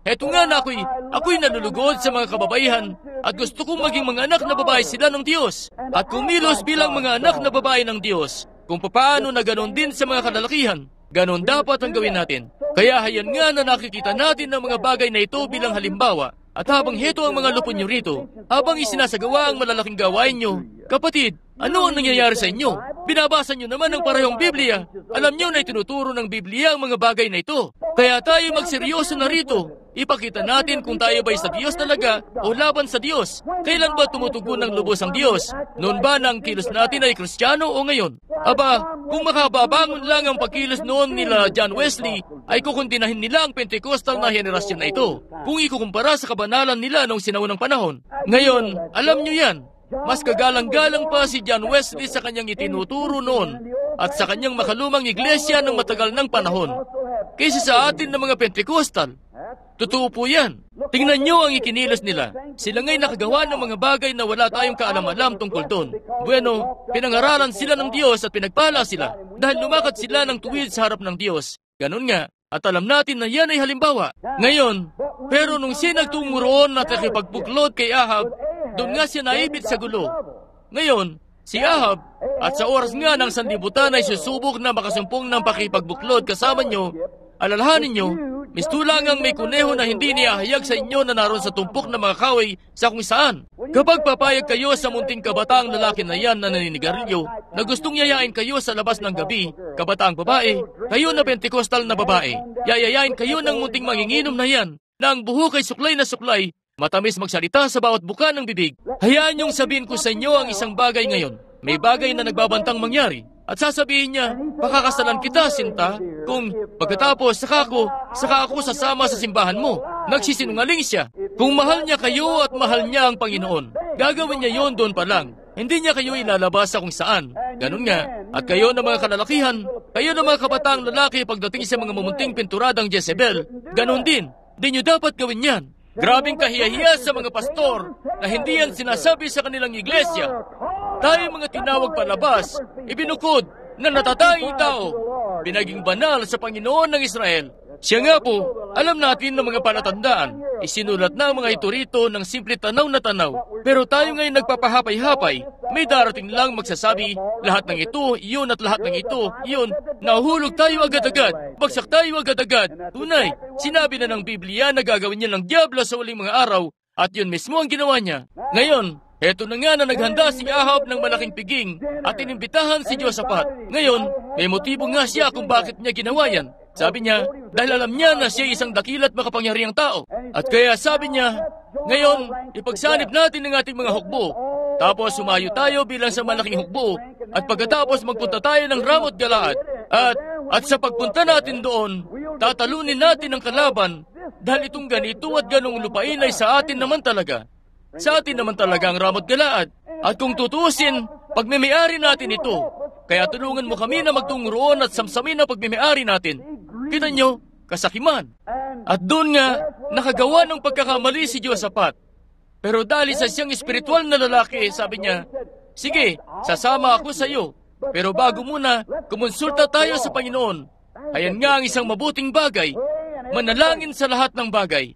Heto nga na ako'y nalulugod sa mga kababaihan at gusto kong maging mga anak na babae sila ng Diyos at kumilos bilang mga anak na babae ng Diyos. Kung papaano na ganon din sa mga kalalakihan, ganon dapat ang gawin natin. Kaya hayan nga na nakikita natin ang mga bagay na ito bilang halimbawa. At habang heto ang mga lupon nyo rito, habang isinasagawa ang malalaking gawain nyo, kapatid, ano ang nangyayari sa inyo? Binabasa nyo naman ang parehong Biblia. Alam nyo na itinuturo ng Biblia ang mga bagay na ito. Kaya tayo magseryoso na rito. Ipakita natin kung tayo ba'y sa Diyos talaga o laban sa Diyos. Kailan ba tumutugon ng lubos ang Diyos? Noon ba nang kilos natin ay Kristiyano o ngayon? Aba, kung makababangon lang ang pagkilos noon nila John Wesley, ay kukundinahin nila ang Pentecostal na henerasyon na ito. Kung ikukumpara sa kabanalan nila noong sinaunang panahon. Ngayon, alam nyo yan. Mas kagalang-galang pa si John Wesley sa kanyang itinuturo noon at sa kanyang makalumang iglesia ng matagal ng panahon kaysa sa atin ng mga Pentecostal. Totoo po yan. Tingnan nyo ang ikinilos nila. Sila nga'y nakagawa ng mga bagay na wala tayong kaalam-alam tungkol doon. Bueno, pinangaralan sila ng Diyos at pinagpala sila dahil lumakad sila ng tuwid sa harap ng Diyos. Ganon nga. At alam natin na yan ay halimbawa. Ngayon, pero nung siya nagtungo roon at nakipagbuklod kay Ahab, doon nga siya naibit sa gulo. Ngayon, si Ahab, at sa oras nga ng sanlibutan ay susubok na makasumpong ng pakipagbuklod kasama nyo, alalahanin nyo, mistulang ang may kuneho na hindi niyahayag sa inyo na naroon sa tumpok ng mga kaway sa kung saan. Kapag papayag kayo sa munting kabataang lalaki na yan na naninigarilyo, na gustong yayain kayo sa labas ng gabi, kabataang babae, kayo na Pentecostal na babae, yayayain kayo ng munting manginginom na yan, na ang buhok ay suklay na suklay, matamis magsalita sa bawat buka ng bibig. Hayaan niyong sabihin ko sa inyo ang isang bagay ngayon. May bagay na nagbabantang mangyari. At sasabihin niya, pakakasalan kita, sinta, kung pagkatapos saka ako sasama sa simbahan mo. Nagsisinungaling siya. Kung mahal niya kayo at mahal niya ang Panginoon, gagawin niya yon doon pa lang. Hindi niya kayo ilalabas sa kung saan. Ganun nga. At kayo na mga kalalakihan, kayo na mga kabataang lalaki pagdating sa mga mamunting pinturadang Jezebel, ganun din. Di niyo dapat gawin yan. Grabing kahiyahiya sa mga pastor na hindi yan sinasabi sa kanilang iglesia. Tayo mga tinawag palabas, ibinukod na natatanging tao, pinaging banal sa Panginoon ng Israel. Siya nga po, alam natin ng mga palatandaan, isinulat na ang mga ito rito ng simple tanaw na tanaw. Pero tayo ngayon nagpapahapay-hapay, may darating lang magsasabi, lahat ng ito, iyon at lahat ng ito, iyon, nahulog tayo agad-agad, bagsak tayo agad-agad. Tunay, sinabi na ng Biblia na gagawin niya ng Diablo sa uling mga araw, at yun mismo ang ginawa niya. Ngayon, eto na nga na naghanda si Ahab ng malaking piging at inimbitahan si Josaphat. Ngayon, may motibo nga siya kung bakit niya ginawa yan. Sabi niya, dahil alam niya na siya isang dakilat makapangyarihang tao. At kaya sabi niya, ngayon, ipagsanib natin ang ating mga hukbo. Tapos sumayo tayo bilang sa malaking hukbo. At pagkatapos magpunta tayo ng Ramot Galaad. At sa pagpunta natin doon, tatalunin natin ang kalaban. Dahil itong ganito at ganong lupain ay sa atin naman talaga. Sa atin naman talaga ang Ramot Galaad. At kung tutusin, pagmimayari natin ito. Kaya tulungan mo kami na magtungo roon at samsamin ang pagmimayari natin. Kita nyo, kasakiman. At doon nga, nakagawa ng pagkakamali si Josaphat. Pero dahil sa siyang espiritual na lalaki, sabi niya, sige, sasama ako sa iyo. Pero bago muna, kumonsulta tayo sa Panginoon. Ayan nga ang isang mabuting bagay. Manalangin sa lahat ng bagay.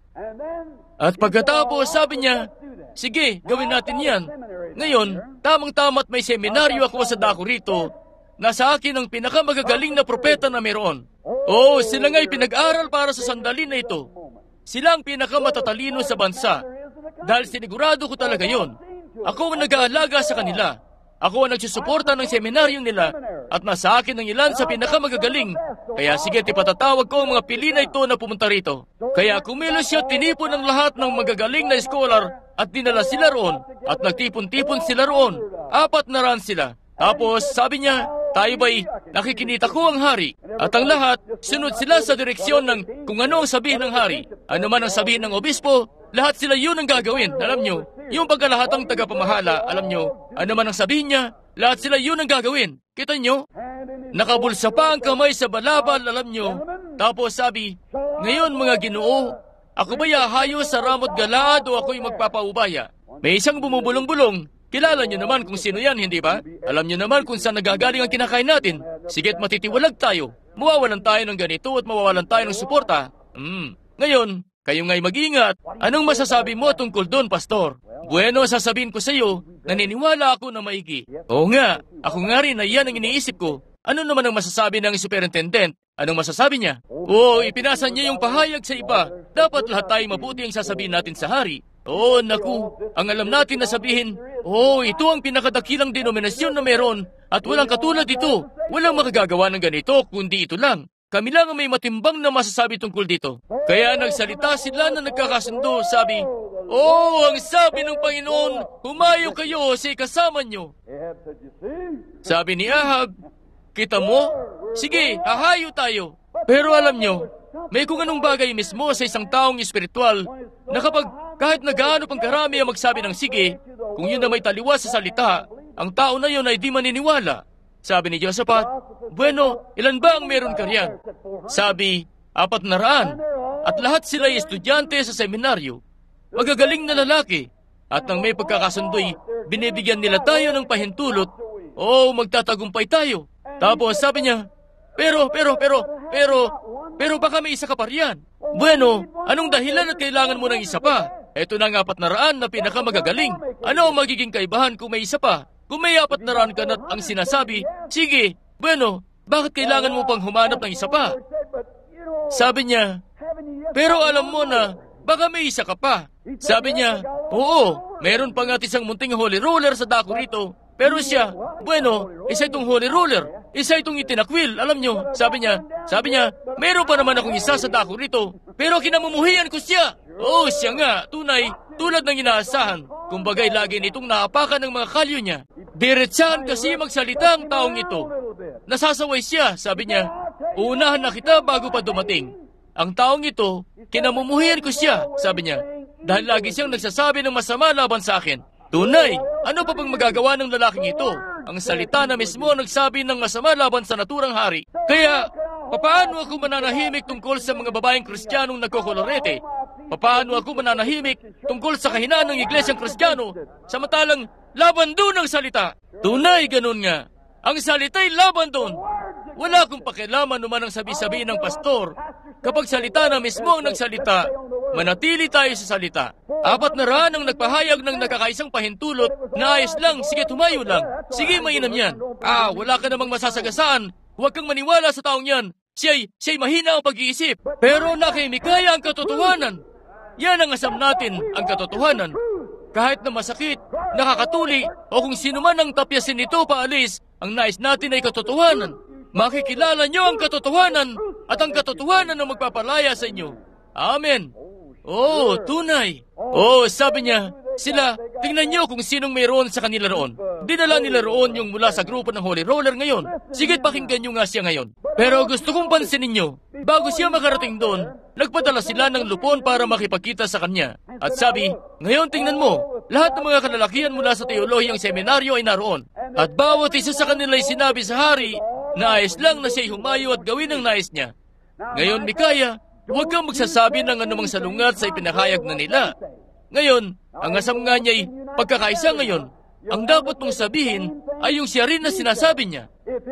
At pagkatapos, sabi niya, sige, gawin natin yan. Ngayon, tamang-tama't may seminaryo ako sa dako rito na sa akin ang pinakamagagaling na propeta na meron. Sila nga'y pinag-aral para sa sandali na ito. Sila ang pinakamatatalino sa bansa. Dahil sinigurado ko talaga yon. Ako ang nag-aalaga sa kanila. Ako ang nagsusuporta ng seminaryo nila at nasa akin ang ilan sa pinakamagagaling. Kaya sige, ipatatawag ko ang mga pili na ito na pumunta rito. Kaya kumilos siya, tinipon ng lahat ng magagaling na scholar at dinala sila roon at nagtipon-tipon sila roon. 400 sila. Tapos sabi niya, tayo ba'y nakikinita ko ang hari? At ang lahat, sunod sila sa direksyon ng kung ano ang sabihin ng hari. Ano man ang sabihin ng obispo, lahat sila yun ang gagawin. Alam nyo, yung pagkalahatang tagapamahala, alam nyo, ano man ang sabihin niya, lahat sila yun ang gagawin. Kita nyo? Nakabulsa pa ang kamay sa balabal, alam nyo. Tapos sabi, ngayon mga Ginoo, ako ba'y hahayo sa Ramot Galaad o ako'y magpapaubaya? May isang bumubulong-bulong. Kilala nyo naman kung sino yan, hindi ba? Alam nyo naman kung saan nagagaling ang kinakain natin. Sige't matitiwalag tayo. Mawawalan tayo ng ganito at mawawalan tayo ng suporta. Ngayon, Kayo nga'y mag-ingat. Anong masasabi mo tungkol doon, Pastor? Bueno, sasabihin ko sa iyo, naniniwala ako na maigi. Oo nga, ako nga rin na yan ang iniisip ko. Ano naman ang masasabi ng superintendent? Anong masasabi niya? Ipinasa niya yung pahayag sa iba. Dapat lahat tayo mabuti ang sasabihin natin sa hari. Naku, ang alam natin na sabihin, ito ang pinakadakilang denominasyon na meron at walang katulad ito. Walang makagagawa ng ganito kundi ito lang. Kami lang ang may matimbang na masasabi tungkol dito. Kaya nagsalita sila na nagkakasundo, sabi, ang sabi ng Panginoon, humayo kayo sa kasama nyo. Sabi ni Ahab, kita mo? Sige, hahayo tayo. Pero alam nyo, may kung anong bagay mismo sa isang taong espiritual na kapag kahit na gaano pang karami ang magsabi ng sige, kung yun na may taliwas sa salita, ang tao na yun ay di maniniwala. Sabi ni Josaphat, bueno, ilan ba ang meron ka riyan? Sabi, 400. At lahat sila ay estudyante sa seminaryo. Magagaling na lalaki. At nang may pagkakasundoy, binibigyan nila tayo ng pahintulot, magtatagumpay tayo. Tapos sabi niya, pero baka may isa ka pa riyan. Bueno, anong dahilan at kailangan mo ng isa pa? Ito na ang 400 na pinakamagagaling. Ano ang magiging kaibahan kung may isa pa? Kung may 400 ka na ang sinasabi, sige, bueno, bakit kailangan mo pang humanap ng isa pa? Sabi niya, pero alam mo na, baka may isa ka pa. Sabi niya, oo, meron pa nga isang munting holy roller sa dako rito. Pero siya, bueno, isa itong holy roller, isa itong itinakwil, alam nyo. Sabi niya, meron pa naman akong isa sa dako rito, pero kinamumuhian ko siya. Siya nga, tunay, tulad ng inaasahan. Kumbagay lagi nitong naapakan ng mga kalyo niya. Diretsahan kasi magsalita ang taong ito. Nasasaway siya, sabi niya, unahan na kita bago pa dumating. Ang taong ito, kinamumuhian ko siya, sabi niya, dahil lagi siyang nagsasabi ng masama laban sa akin. Tunay, ano pa bang magagawa ng lalaking ito? Ang salita na mismo ang nagsabi ng masama laban sa naturang hari. Kaya, papaano ako mananahimik tungkol sa mga babaeng Kristiyanong nagkokolorete? Papaano ako mananahimik tungkol sa kahinaan ng iglesyang Kristiyano samantalang laban doon ang salita? Tunay, ganun nga. Ang salita'y laban doon. Wala akong pakialaman naman ang sabi-sabi ng pastor. Kapag salita na mismo ang nagsalita, manatili tayo sa salita. 400 ang nagpahayag ng nakakaisang pahintulot na ayos lang, sige tumayo lang. Sige mainam yan. Wala ka namang masasagasaan. Huwag kang maniwala sa taong yan. Siya'y mahina ang pag-iisip. Pero nakimikaya ang katotohanan. Yan ang asam natin, ang katotohanan. Kahit na masakit, nakakatuli, o kung sino man ang tapyasin nito paalis, ang nais natin ay katotohanan. Makikilala nyo ang katotohanan at ang katotohanan ang magpapalaya sa inyo. Amen. Tunay. Sabi niya, sila, tingnan nyo kung sinong mayroon sa kanila roon. Dinala nila roon yung mula sa grupo ng Holy Roller ngayon. Sige't pakinggan nyo nga siya ngayon. Pero gusto kong pansinin nyo, bago siya makarating doon, nagpadala sila ng lupon para makipagkita sa kanya. At sabi, ngayon tingnan mo, lahat ng mga kalalakihan mula sa teolohiyang seminaryo ay naroon. At bawat isa sa kanila ay sinabi sa hari, na ayos lang na siya'y humayo at gawin ang nais niya. Ngayon, Mikaya, huwag kang magsasabi ng anumang salungat sa ipinahayag na nila. Ngayon, ang asam nga niya'y pagkakaisa ngayon. Ang dapat mong sabihin ay yung siya rin na sinasabi niya.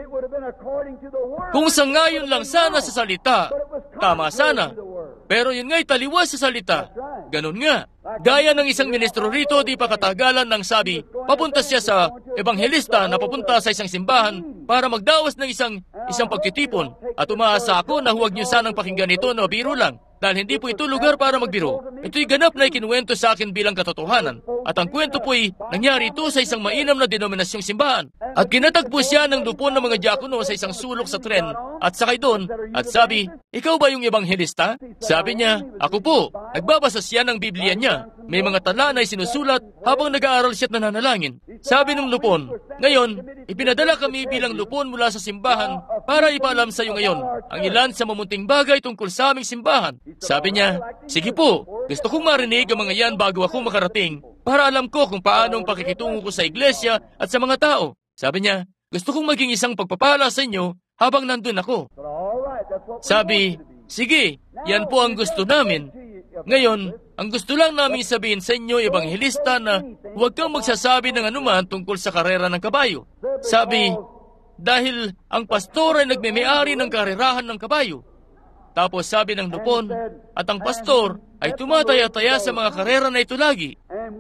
Kung sangayon lang sana sa salita, tama sana. Pero yun nga'y taliwas sa salita. Ganun nga. Gaya ng isang ministro rito di pa katagalan nang sabi, papunta siya sa ebanghelista na papunta sa isang simbahan para magdawas ng isang pagtitipon. At umaasa ako na huwag niyo sanang pakinggan ito na biro lang. Dahil hindi po ito lugar para magbiro. Ito'y ganap na ikinuwento sa akin bilang katotohanan. At ang kwento po'y nangyari ito sa isang mainam na denominasyong simbahan. At kinatagpo siya ng lupon ng mga diakono sa isang sulok sa tren. At sakay doon. At sabi, ikaw ba yung ebanghelista? Sabi niya, ako po. Nagbabasa siya ng Biblia niya. May mga tala na sinusulat habang nag-aaral siya't nananalangin. Sabi ng lupon, ngayon, ipinadala kami bilang lupon mula sa simbahan para ipaalam sa iyo ngayon ang ilan sa mamunting bagay tungkol sa aming simbahan. Sabi niya, sige po, gusto kong marinig ang mga yan bago ako makarating para alam ko kung paano ang pakikitungo ko sa iglesia at sa mga tao. Sabi niya, gusto kong maging isang pagpapala sa inyo habang nandun ako. Sabi, sige, yan po ang gusto namin. Ngayon, ang gusto lang namin sabihin sa inyo, ebanghelista, na huwag kang magsasabi ng anuman tungkol sa karera ng kabayo. Sabi, dahil ang pastor ay nagme-may-ari ng karerahan ng kabayo. Tapos sabi ng lupon, at ang pastor ay tumataya-taya sa mga karera na ito lagi.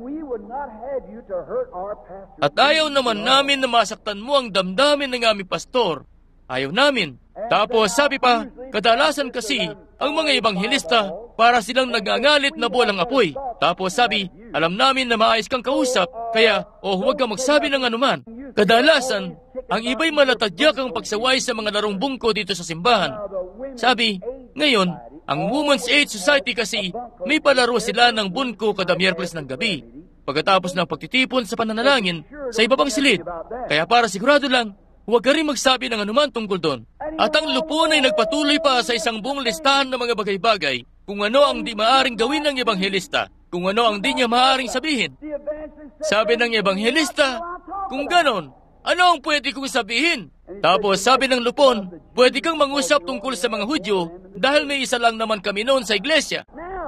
At ayaw naman namin na masaktan mo ang damdamin ng aming pastor. Ayaw namin. Tapos sabi pa, kadalasan kasi ang mga ebanghelista para silang nagangalit na bolang apoy. Tapos sabi, alam namin na maayos kang kausap, kaya huwag kang magsabi ng anuman. Kadalasan, ang iba'y malatadyak ang pagsaway sa mga larong bungko dito sa simbahan. Sabi, ngayon, ang Women's Aid Society kasi may palaro sila ng bunko kada Miyerkules ng gabi, pagkatapos ng pagtitipon sa pananalangin sa ibabang silid. Kaya para sigurado lang, huwag ka rin magsabi ng anuman tungkol doon. At ang lupon ay nagpatuloy pa sa isang buong listahan ng mga bagay-bagay kung ano ang di maaring gawin ng ebanghelista, kung ano ang di niya maaring sabihin. Sabi ng ebanghelista, kung ganon, ano ang pwede kong sabihin? Tapos sabi ng lupon, pwede kang mangusap tungkol sa mga Hudyo dahil may isa lang naman kami noon sa iglesia.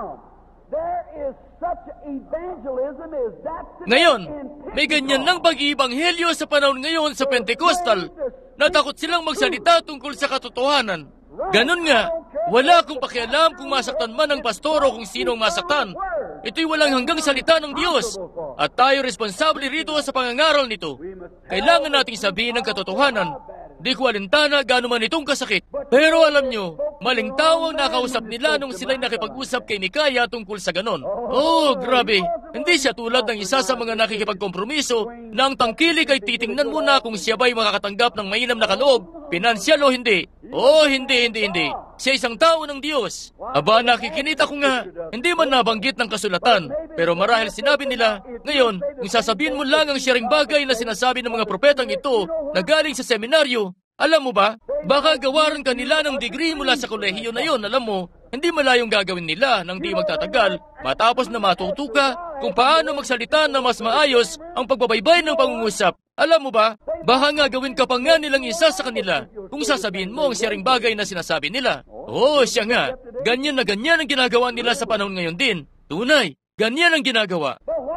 Ngayon, may ganyan ng pag-iibanghelyo sa panahon ngayon sa Pentecostal na takot silang magsalita tungkol sa katotohanan. Ganon nga, wala akong pakialam kung masaktan man ang pastor o kung sino ang masaktan. Ito'y walang hanggang salita ng Diyos. At tayo responsable rito sa pangangaral nito. Kailangan nating sabihin ang katotohanan. Di ko alintana gaano man itong kasakit. Pero alam nyo, maling tao ang nakausap nila nung sila'y nakipag-usap kay Mikaya tungkol sa ganon. Oh, grabe. Hindi siya tulad ng isa sa mga nakikipagkompromiso na ang tangkilik ay titingnan muna kung siya ba'y makakatanggap ng mainam na kaloob, pinansyal o hindi. Oh, hindi. Siya isang tao ng Diyos. Aba, nakikinita ko nga, hindi man nabanggit ng kasulatan. Pero marahil sinabi nila, ngayon, kung sasabihin mo lang ang sharing bagay na sinasabi ng mga propetang ito na galing sa seminaryo, alam mo ba, baka gawaran ka nila ng degree mula sa kolehiyo na yon, alam mo, hindi malayong gagawin nila nang di magtatagal matapos na matuto ka kung paano magsalita na mas maayos ang pagbabaybay ng pangungusap. Alam mo ba, baka nga gawin ka pa nga nilang isa sa kanila kung sasabihin mo ang sharing bagay na sinasabi nila. Oo, siya nga. Ganyan na ganyan ang ginagawa nila sa panahon ngayon din. Tunay, ganyan ang ginagawa.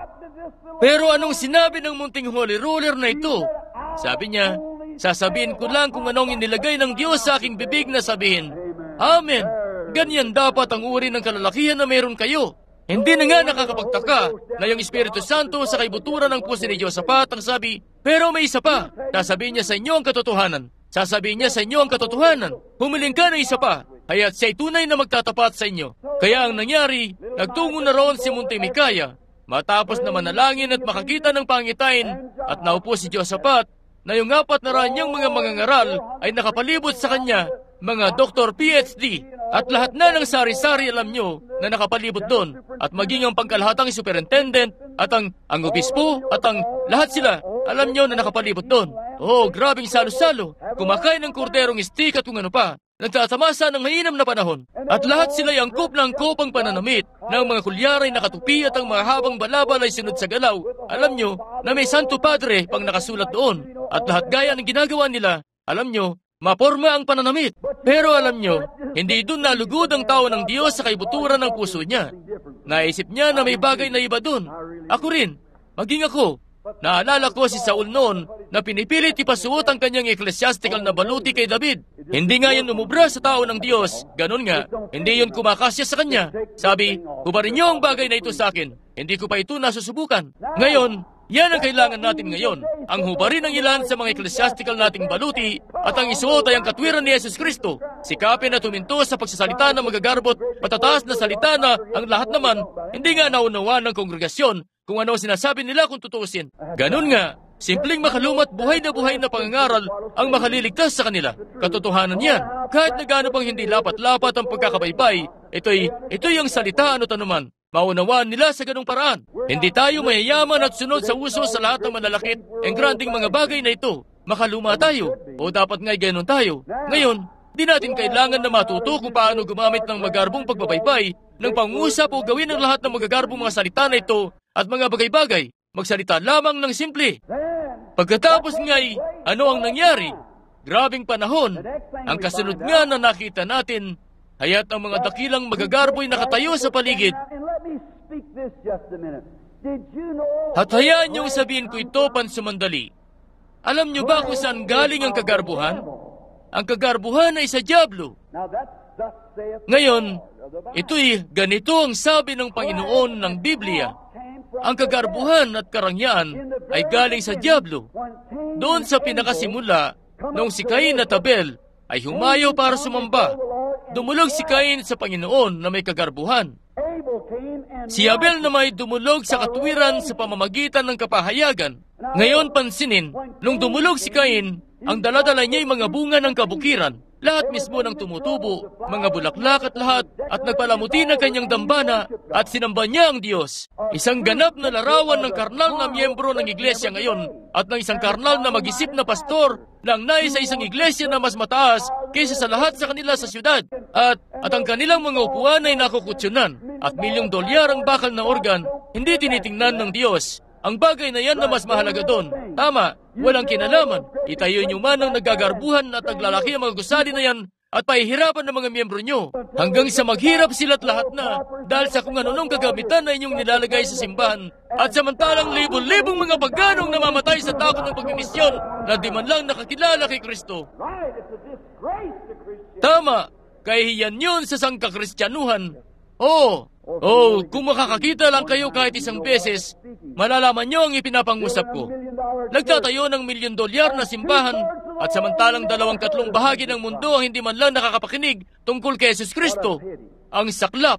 Pero anong sinabi ng munting holy roller na ito? Sabi niya, sasabihin ko lang kung anong inilagay ng Diyos sa aking bibig na sabihin. Amen. Ganyan dapat ang uri ng kalalakihan na meron kayo. Hindi na nga nakakapagtaka na yung Espiritu Santo sa kaibuturan ng puso ni Josaphat ang sabi, pero may isa pa, sasabihin niya sa inyo ang katotohanan. Sasabihin niya sa inyo ang katotohanan. Humiling ka na isa pa, kaya't siya'y tunay na magtatapat sa inyo. Kaya ang nangyari, nagtungo na roon si Munting Mikaya. Matapos na manalangin at makakita ng pangitain at naupo si Josaphat, na yung 4 na ranyang mga mangangaral ay nakapalibot sa kanya, mga Dr. PhD, at lahat na ng sari-sari alam nyo na nakapalibot doon, at maging ang pangkalahatang superintendent, at ang obispo, at ang lahat sila, alam nyo na nakapalibot doon. Oh, grabing salo-salo, kumakain ng korderong steak at kung ano pa, nagtatamasa ng mainam na panahon, at lahat sila'y angkop na angkop ang pananamit ng mga kulyaray nakatupi at ang mga habang balabal ay sunod sa galaw. Alam nyo na may Santo Padre pang nakasulat doon, at lahat gaya ng ginagawa nila, alam nyo, maporma ang pananamit. Pero alam nyo, hindi doon nalugod ang tao ng Diyos sa kaibuturan ng puso niya. Naisip niya na may bagay na iba doon. Ako rin, maging ako. Naalala ko si Saul noon na pinipilit ipasuot ang kanyang ecclesiastical na baluti kay David. Hindi nga yan umubra sa tao ng Diyos. Ganon nga, hindi yun kumakasya sa kanya. Sabi, hubarin niyo ang bagay na ito sa akin. Hindi ko pa ito nasusubukan. Ngayon, yan ang kailangan natin ngayon. Ang hubarin ng ilan sa mga ecclesiastical nating baluti at ang isuot ay ang katwiran ni Jesus Kristo. Sikapin na tuminto sa pagsasalita ng magagarbot, patataas na salita na ang lahat naman, hindi nga naunawan ng kongregasyon kung ano sinasabi nila kung tutuusin. Ganun nga, simpleng makalumat buhay na pangangaral ang makaliligtas sa kanila. Katotohanan yan. Kahit na gaano pang hindi lapat-lapat ang pagkakabaybay, ito'y ang salita ano't anuman. Maunawaan nila sa ganung paraan. Hindi tayo mayayaman at sunod sa uso sa lahat ng malalakit ang granding mga bagay na ito. Makaluma tayo. O dapat nga'y ganun tayo. Ngayon, di natin kailangan na matuto kung paano gumamit ng magarbong pagbabaybay, ng pangusap o gawin ang lahat ng magagarbong mga salita na ito at mga bagay-bagay. Magsalita lamang ng simple. Pagkatapos nga'y, ano ang nangyari? Grabing panahon. Ang kasunod nga na nakita natin, haya't ang mga dakilang magagarbo'y nakatayo sa paligid. At hayaan niyong sabihin ko ito pansumandali. Alam niyo ba kung saan galing ang kagarbuhan? Ang kagarbuhan ay sa dyablo. Ngayon, ito'y ganito ang sabi ng Panginoon ng Biblia. Ang kagarbuhan at karangyaan ay galing sa diablo. Doon sa pinakasimula, noong si Cain at Abel ay humayo para sumamba, dumulog si Cain sa Panginoon na may kagarbuhan. Si Abel na may dumulog sa katuwiran sa pamamagitan ng kapahayagan. Ngayon pansinin, nung dumulog si Cain, ang daladala niya'y mga bunga ng kabukiran. Lahat mismo ng tumutubo, mga bulaklak at lahat, at nagpalamuti ng kanyang dambana at sinamba niya ang Diyos. Isang ganap na larawan ng karnal na miyembro ng iglesia ngayon at ng isang karnal na mag-isip na pastor na ang nais sa isang iglesia na mas mataas kaysa sa lahat sa kanila sa syudad. At ang kanilang mga upuan ay nakukutsyonan at $1,000,000 ang bakal na organ, hindi tinitingnan ng Diyos. Ang bagay na yan na mas mahalaga doon. Tama, walang kinalaman. Itayo niyo man ang nagagarbuhan at naglalaki ang mga gusali na yan at pahihirapan ng mga miyembro nyo hanggang sa maghirap sila't lahat na dahil sa kung anong kagamitan na inyong nilalagay sa simbahan at samantalang libon-libong mga paganong namamatay sa takot ng pagmimisyon na di man lang nakakilala kay Kristo. Tama, kahihiyan yun sa sangkakristyanuhan. Kung makakakita lang kayo kahit isang beses, malalaman nyo ang ipinapangusap ko. Nagtatayo ng $1,000,000 na simbahan at samantalang 2/3 bahagi ng mundo ang hindi man lang nakakapakinig tungkol kay Jesus Kristo. Ang saklap.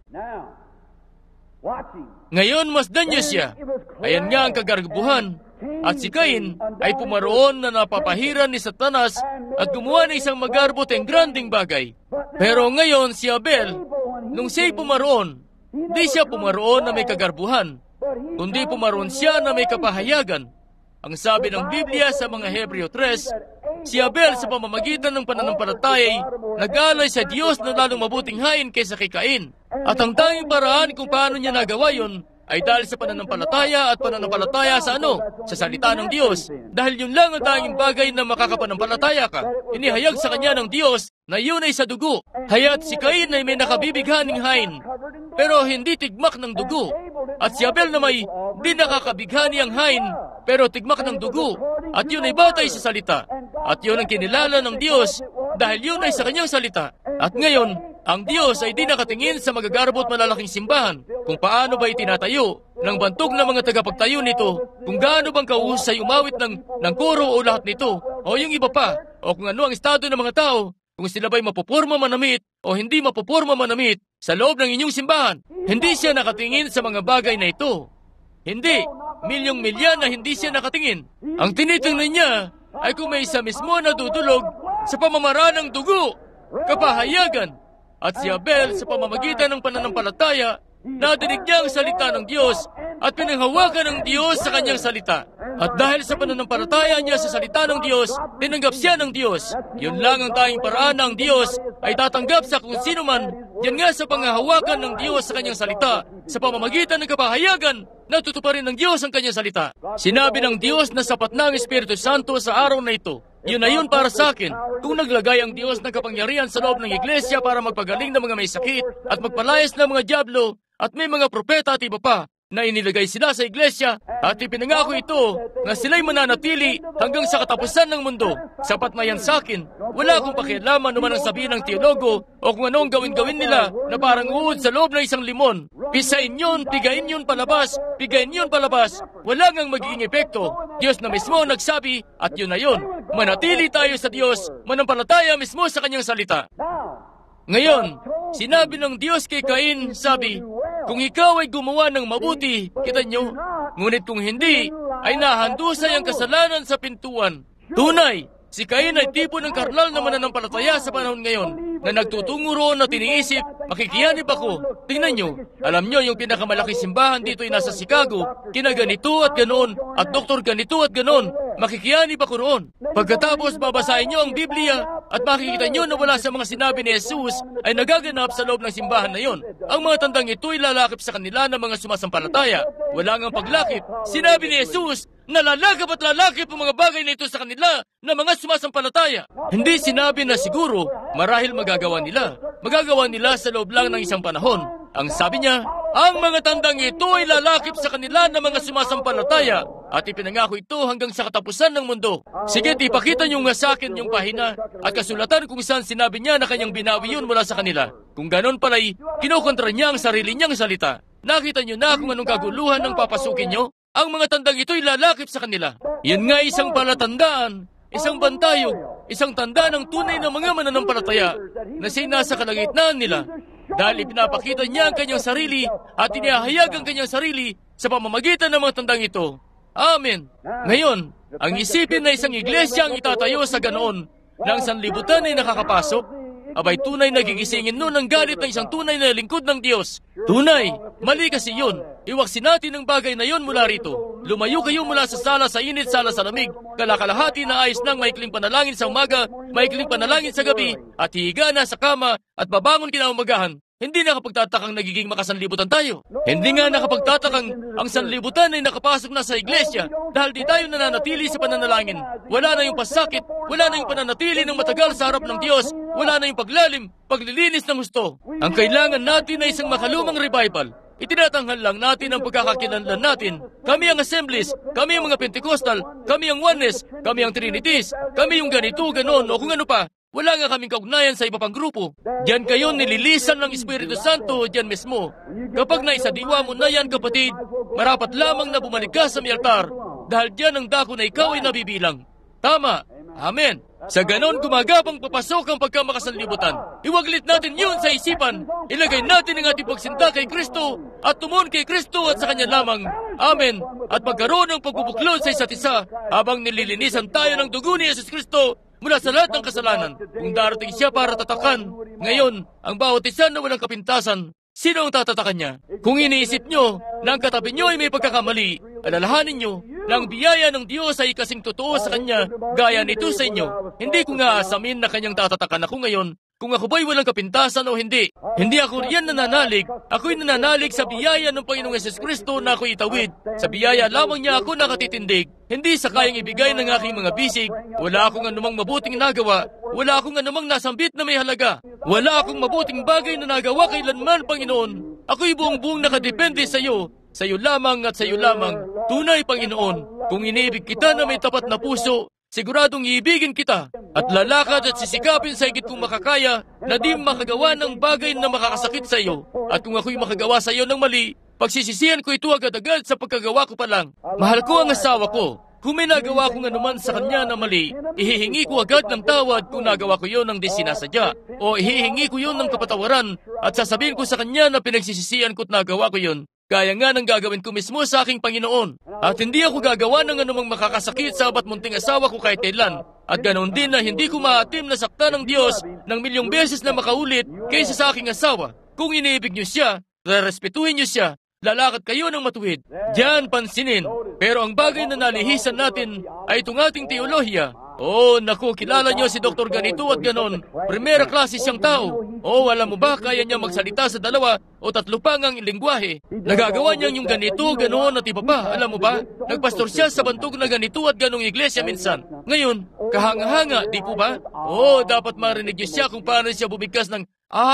Ngayon masdan niyo siya. Ayan nga ang kagarbuhan. At si Cain ay pumaroon na napapahiran ni Satanas at gumawa ng isang magarbot ang granding bagay. Pero ngayon si Abel, nung siya'y pumaroon, di siya pumaroon na may kagarbuhan, kundi pumaroon siya na may kapahayagan. Ang sabi ng Biblia sa mga Hebreo 3, si Abel sa pamamagitan ng pananampalataya nag-alay sa Diyos na lalong mabuting hain kaysa kay Cain. At ang tanging paraan kung paano niya nagawa yon ay dahil sa pananampalataya at pananampalataya sa ano? Sa salita ng Diyos. Dahil yun lang ang tanging bagay na makakapanampalataya ka. Inihayag sa kanya ng Diyos na yun ay sa dugo. Haya't si Cain ay may nakabibighaning hain, pero hindi tigmak ng dugo. At si Abel na may di nakakabighani ang hain, pero tigmak ng dugo. At yun ay batay sa salita. At yun ang kinilala ng Diyos dahil yun ay sa kanyang salita. At ngayon, ang Diyos ay di nakatingin sa magagarbot malalaking simbahan kung paano ba itinatayo ng bantog ng mga tagapagtayo nito, kung gaano bang kahusay umawit ng koro o lahat nito, o yung iba pa, o kung ano ang estado ng mga tao, kung sila ba'y mapuporma manamit o hindi mapuporma manamit sa loob ng inyong simbahan. Hindi siya nakatingin sa mga bagay na ito. Hindi, milyong-milya na hindi siya nakatingin. Ang tinitingnan niya ay kung may isa mismo na dudulog sa pamamaraan ng dugo, kapahayagan. At si Abel sa pamamagitan ng pananampalataya, nadinig niya ang salita ng Diyos at pinanghawakan ng Diyos sa kanyang salita. At dahil sa pananampalataya niya sa salita ng Diyos, tinanggap siya ng Diyos. Yun lang ang tanging paraan na ang Diyos ay tatanggap sa kung sino man. Yan nga sa panghahawakan ng Diyos sa kanyang salita. Sa pamamagitan ng kapahayagan, natutuparin ng Diyos ang kanyang salita. Sinabi ng Diyos na sapat na ang Espiritu Santo sa araw na ito. Yun na yun para sa akin. Kung naglagay ang Diyos ng kapangyarihan sa loob ng iglesia para magpagaling ng mga may sakit at magpalayas ng mga diablo at may mga propeta at iba pa na inilagay sila sa iglesia at ipinangako ito na sila'y mananatili hanggang sa katapusan ng mundo. Sapat na yan sa akin. Wala akong pakialaman naman ang sabihin ng teologo o kung ano ang gawin-gawin nila na parang uod sa loob ng isang limon. Pisain yun, pigain yun palabas, pigain yun palabas. Wala ngang magiging epekto. Diyos na mismo ang nagsabi at yun na yun. Manatili tayo sa Diyos, manampalataya mismo sa kanyang salita. Ngayon, sinabi ng Diyos kay Cain, sabi, kung ikaw ay gumawa ng mabuti, kita nyo, ngunit kung hindi, ay nahandusay ang kasalanan sa pintuan. Tunay, si Cain ay tipo ng karnal na mananampalataya sa panahon ngayon na nagtutungo roon na tiniisip, makikiyanib ako. Tingnan nyo, alam nyo yung pinakamalaking simbahan dito ay nasa Chicago, kinaganito at ganoon, at doktor ganito at ganoon. Makikiyanib ako roon. Pagkatapos babasahin nyo ang Biblia at makikita nyo na wala sa mga sinabi ni Jesus ay nagaganap sa loob ng simbahan na yon. Ang mga tandang ito ay lalakip sa kanila ng mga sumasampalataya. Wala ngang paglakip. Sinabi ni Jesus na lalakip at lalakip ang mga bagay na ito sa kanila ng mga sumasampalataya. Hindi sinabi na siguro marahil magagawa nila. Magagawa nila sa loob lang ng isang panahon. Ang sabi niya, Ang mga tandang ito ay lalakip sa kanila ng mga sumasampalataya at ipinangako ito hanggang sa katapusan ng mundo. Sige, ipakita niyo nga sa akin yung pahina at kasulatan kung saan sinabi niya na kanyang binawi yun mula sa kanila. Kung ganon pala'y, kinukontra niya ang sarili niyang salita. Nakita niyo na kung anong kaguluhan ng papasukin niyo? Ang mga tandang ito'y lalakip sa kanila. Yan nga isang palatandaan, isang bantayog, isang tanda ng tunay na mga mananampalataya na siya'y nasa kalagitnaan nila. Dahil ipinapakita niya ang kanyang sarili at inihahayag ang kanyang sarili sa pamamagitan ng mga tandang ito. Amen. Ngayon, ang isipin na isang iglesia ang itatayo sa ganoon na ang sanlibutan ay nakakapasok, abay tunay na gigisingin nun ang galit ng isang tunay na lingkod ng Diyos. Tunay, mali kasi yun. Iwaksin natin ang bagay na yon mula rito. Lumayo kayo mula sa sala sa init, sala sa lamig, kalakalahati na ayos ng maikling panalangin sa umaga, maikling panalangin sa gabi, at hihiga na sa kama at babangon kinaumagahan. Hindi nakapagtatakang nagiging makasanlibutan tayo. Hindi nga nakapagtatakang ang sanlibutan ay nakapasok na sa iglesia dahil di tayo nananatili sa pananalangin. Wala na yung pasakit, wala na yung pananatili ng matagal sa harap ng Diyos, wala na yung paglalim, paglilinis ng gusto. Ang kailangan natin ay isang makalumang revival. Itinatanghal lang natin ang pagkakakilanlan natin. Kami ang Assemblies, kami ang mga Pentecostal, kami ang Oneness, kami ang Trinities, kami yung ganito, ganon, o kung ano pa. Wala nga kaming kaugnayan sa iba pang grupo. Diyan kayo nililisan ng Espiritu Santo, diyan mismo. Kapag naisadiwa mo na yan, kapatid, marapat lamang na bumalik ka sa may altar dahil diyan ang dako na ikaw ay nabibilang. Tama. Amen. Sa ganon gumagapang papasok ang pagkamakasanlibutan. Iwaglit natin yun sa isipan. Ilagay natin ang ating pagsinta kay Kristo at tumun kay Kristo at sa Kanya lamang. Amen. At magkaroon ng pagbubuklod sa isa't isa habang nililinisan tayo ng dugo ni Jesus Kristo mula sa lahat ng kasalanan. Kung darating siya para tatakan, ngayon, ang bawat isa na walang kapintasan, sino ang tatatakan niya? Kung iniisip nyo na ang katabi nyo ay may pagkakamali, alalahanin nyo na ang biyaya ng Diyos ay kasing totoo sa Kanya, gaya nito sa inyo. Hindi ko nga asamin na Kanyang tatatakan ako ngayon, kung ako ba'y walang kapintasan o hindi. Hindi ako riyan nananalig. Ako'y nananalig sa biyaya ng Panginoong Yesus Kristo na ako'y itawid. Sa biyaya lamang niya ako nakatitindig. Hindi sa kayang ibigay ng aking mga bisig. Wala akong anumang mabuting nagawa. Wala akong anumang nasambit na may halaga. Wala akong mabuting bagay na nagawa kailanman, Panginoon. Ako'y buong-buong nakadepende sa iyo. Sa iyo lamang at sa iyo lamang. Tunay, Panginoon. Kung iniibig kita na may tapat na puso, siguradong iibigin kita at lalakad at sisikapin sa higit kong makakaya na di makagawa ng bagay na makakasakit sa iyo. At kung ako'y makagawa sa iyo ng mali, pagsisisihan ko ito agad-agad sa pagkagawa ko pa lang. Mahal ko ang asawa ko. Kung may nagawa kong anuman sa kanya na mali, ihihingi ko agad ng tawad kung nagawa ko yon ng di sinasadya. O ihihingi ko yon ng kapatawaran at sasabihin ko sa kanya na pinagsisisihan ko't nagawa ko yon. Kaya nga nang gagawin ko mismo sa aking Panginoon. At hindi ako gagawa ng anumang makakasakit sa apat munting asawa ko kahit kailan. At ganoon din na hindi ko maatim na sakta ng Diyos ng milyong beses na makaulit kaysa sa aking asawa. Kung iniibig niyo siya, respetuhin niyo siya, lalakad kayo ng matuwid. Diyan pansinin. Pero ang bagay na nalihisan natin ay itong ating teolohiya. Oh, naku, kilala niyo si Dr. Ganito at ganon. Primera klase siyang tao. Oh, alam mo ba, kaya niya magsalita sa 2 o 3 pang ang lingwahe. Nagagawa niya yung ganito, ganon at iba pa. Alam mo ba, nagpastor siya sa bantog na ganito at ganong iglesia minsan. Ngayon, kahanga-hanga, di po ba? Oh, dapat marinig niyo siya kung paano siya bumigkas ng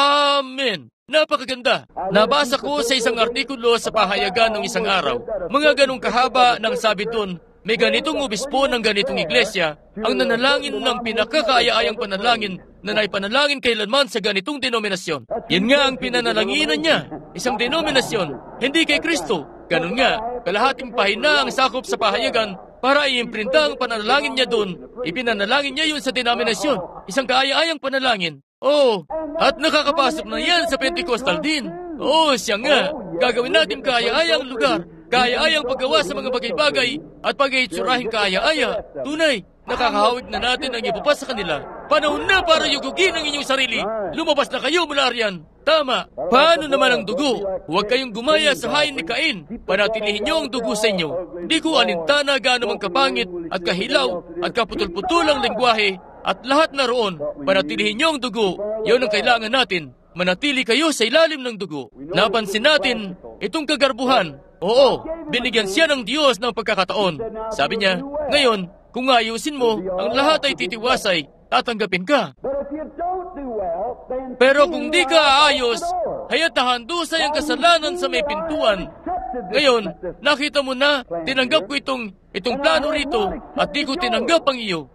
Amen. Napakaganda. Nabasa ko sa isang artikulo sa pahayagan ng isang araw. Mga ganong kahaba ng sabi dun, may ganitong obispo ng ganitong iglesia ang nanalangin ng pinakakaaya-ayang panalangin na naipanalangin kailanman sa ganitong denominasyon. Yan nga ang pinanalanginan niya, isang denominasyon, hindi kay Kristo. Ganun nga, kalahating pahina ang sakop sa pahayagan para iimprinta ang panalangin niya doon. Ipinanalangin niya yun sa denominasyon, isang kaaya-ayang panalangin. Oh, at nakakapasok na yan sa Pentecostal din. Oh, siya nga, gagawin natin kaaya-ayang lugar. Kaaya-ayang paggawa sa mga bagay-bagay at pag-iitsurahing kaaya-aya. Tunay, nakakahawig na natin ang ibupas sa kanila. Panahon na para yugugin ang inyong sarili. Lumabas na kayo mula riyan. Tama. Paano naman ang dugo? Huwag kayong gumaya sa hain ni Cain. Panatilihin niyo ang dugo sa inyo. Di ko alintana gaano mang kapangit at kahilaw at kaputol-putol ang lengguwahe at lahat na roon. Panatilihin niyo ang dugo. Yun ang kailangan natin. Manatili kayo sa ilalim ng dugo. Napansin natin itong kagarbuhan. Oo, binigyan siya ng Diyos ng pagkakataon. Sabi niya, ngayon, kung ayusin mo, ang lahat ay titiwasay, tatanggapin ka. Pero kung di ka aayos, Kaya't nahandusay ang kasalanan sa may pintuan. Ngayon, nakita mo na, tinanggap ko itong plano rito at di ko tinanggap ang iyo.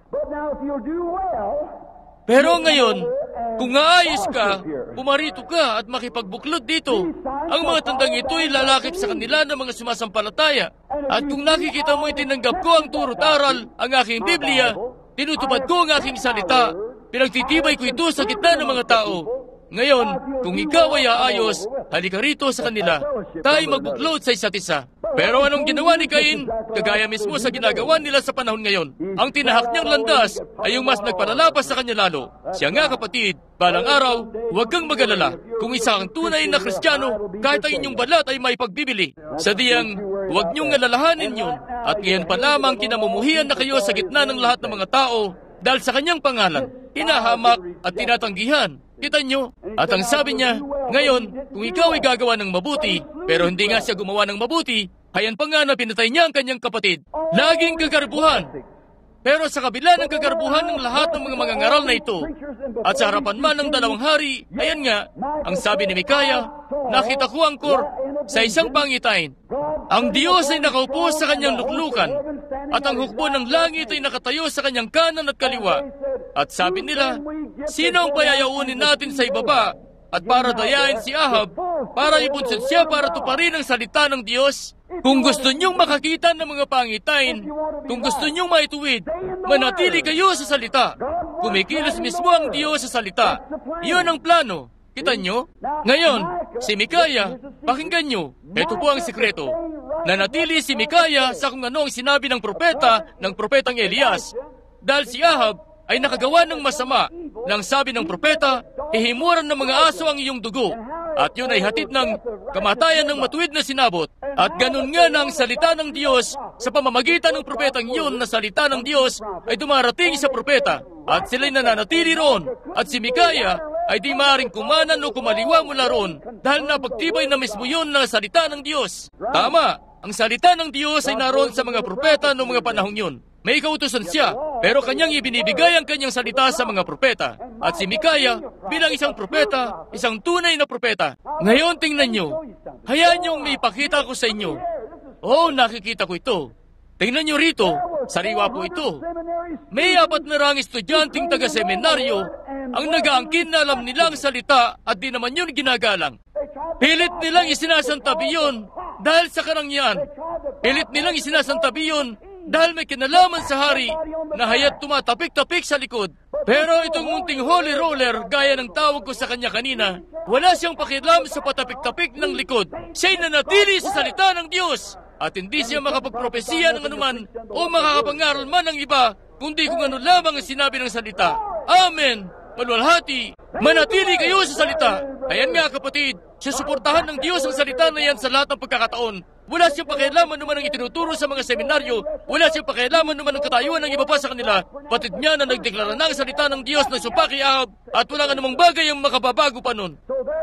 Pero ngayon, kung aayos ka, pumarito ka at makipagbuklod dito. Ang mga tandang ito'y lalakip sa kanila ng mga sumasampalataya. At kung nakikita mo itinanggap ko ang turo't aral, ang aking Biblia, tinutupad ko ang aking salita, pinagtitibay ko ito sa gitna ng mga tao. Ngayon, kung ikaw ay aayos, halika rito sa kanila. Tayo magbuklod sa isa't isa. Pero anong ginawa ni Cain? Kagaya mismo sa ginagawa nila sa panahon ngayon. Ang tinahak niyang landas ay yung mas nagpalalapas sa kanya lalo. Siya nga kapatid, balang araw, huwag kang mag-alala. Kung isa kang tunay na Kristiyano, kahit ang inyong balat ay may pagbibili. Sa diyang, huwag niyong alalahanin yun. At ngayon pa lamang kinamumuhian na kayo sa gitna ng lahat ng mga tao dahil sa kanyang pangalan. Hinahamak at tinatanggihan. Kita nyo? At ang sabi niya, ngayon, kung ikaw ay gagawa ng mabuti, pero hindi nga siya gumawa ng mabuti, hayan pa nga na pinatay niya ang kanyang kapatid. Laging kagarbuhan. Pero sa kabila ng kagarbuhan ng lahat ng mga mangangaral na ito, at sa harapan man ng dalawang hari, ayan nga, ang sabi ni Mikaya, nakita ko ang kor sa isang pangitain. Ang Diyos ay nakaupo sa kanyang luklukan, at ang hukbo ng langit ay nakatayo sa kanyang kanan at kaliwa. At sabi nila, sino ang payayaunin natin sa ibaba at para dayain si Ahab para ibunsod siya para tuparin ang salita ng Diyos? Kung gusto niyong makakita ng mga pangitain, kung gusto niyong maituwid, manatili kayo sa salita. Kumikilos mismo ang Diyos sa salita. Iyon ang plano. Kita nyo? Ngayon, si Mikaya, pakinggan nyo. Ito po ang sikreto. Nanatili si Mikaya sa kung ano ang sinabi ng propetang Elias. Dahil si Ahab ay nakagawa ng masama. Nang sabi ng propeta, ihimuran ng mga aso ang iyong dugo. At yun ay hatid ng kamatayan ng matuwid na sinabot. At ganun nga na ang salita ng Diyos sa pamamagitan ng propetang yun na salita ng Diyos ay dumarating sa propeta. At sila'y nananatili roon. At si Mikaya ay di maaaring kumanan o kumaliwa mula roon dahil napagtibay na mismo yun na salita ng Diyos. Tama, ang salita ng Diyos ay naroon sa mga propeta noong mga panahong yun. May kautusan siya, pero kanyang ibinibigay ang kanyang salita sa mga propeta. At si Mikaya, bilang isang propeta, isang tunay na propeta. Ngayon tingnan nyo, hayaan niyong may ipakita ko sa inyo. Oo, nakikita ko ito. Tingnan nyo rito, sariwa po ito. May 4 na rang estudyanteng taga-seminaryo ang nag-aangkin na alam nilang salita at di naman yun ginagalang. Pilit nilang isinasantabi yun dahil sa karangyaan. Pilit nilang isinasantabi yun dahil may kinalaman sa hari na hayat tumatapik-tapik sa likod. Pero itong munting holy roller, gaya ng tawag ko sa kanya kanina, wala siyang pakialam sa patapik-tapik ng likod. Siya'y nanatili sa salita ng Diyos at hindi siya makapagpropesiya ng anuman o makakapangaral man ng iba, kundi kung ano lamang ang sinabi ng salita. Amen! Maluwalhati! Manatili kayo sa salita! Ayan nga kapatid, susuportahan ng Diyos ang salita na yan sa lahat ng pagkakataon. Wala siyang pakialaman naman ang itinuturo sa mga seminaryo. Wala siyang pakialaman naman ang katayuan ng iba pa sa kanila. Patid niya na nagdeklara ng salita ng Diyos na sumpa kay Ahab at walang anumang bagay ang makababago pa nun.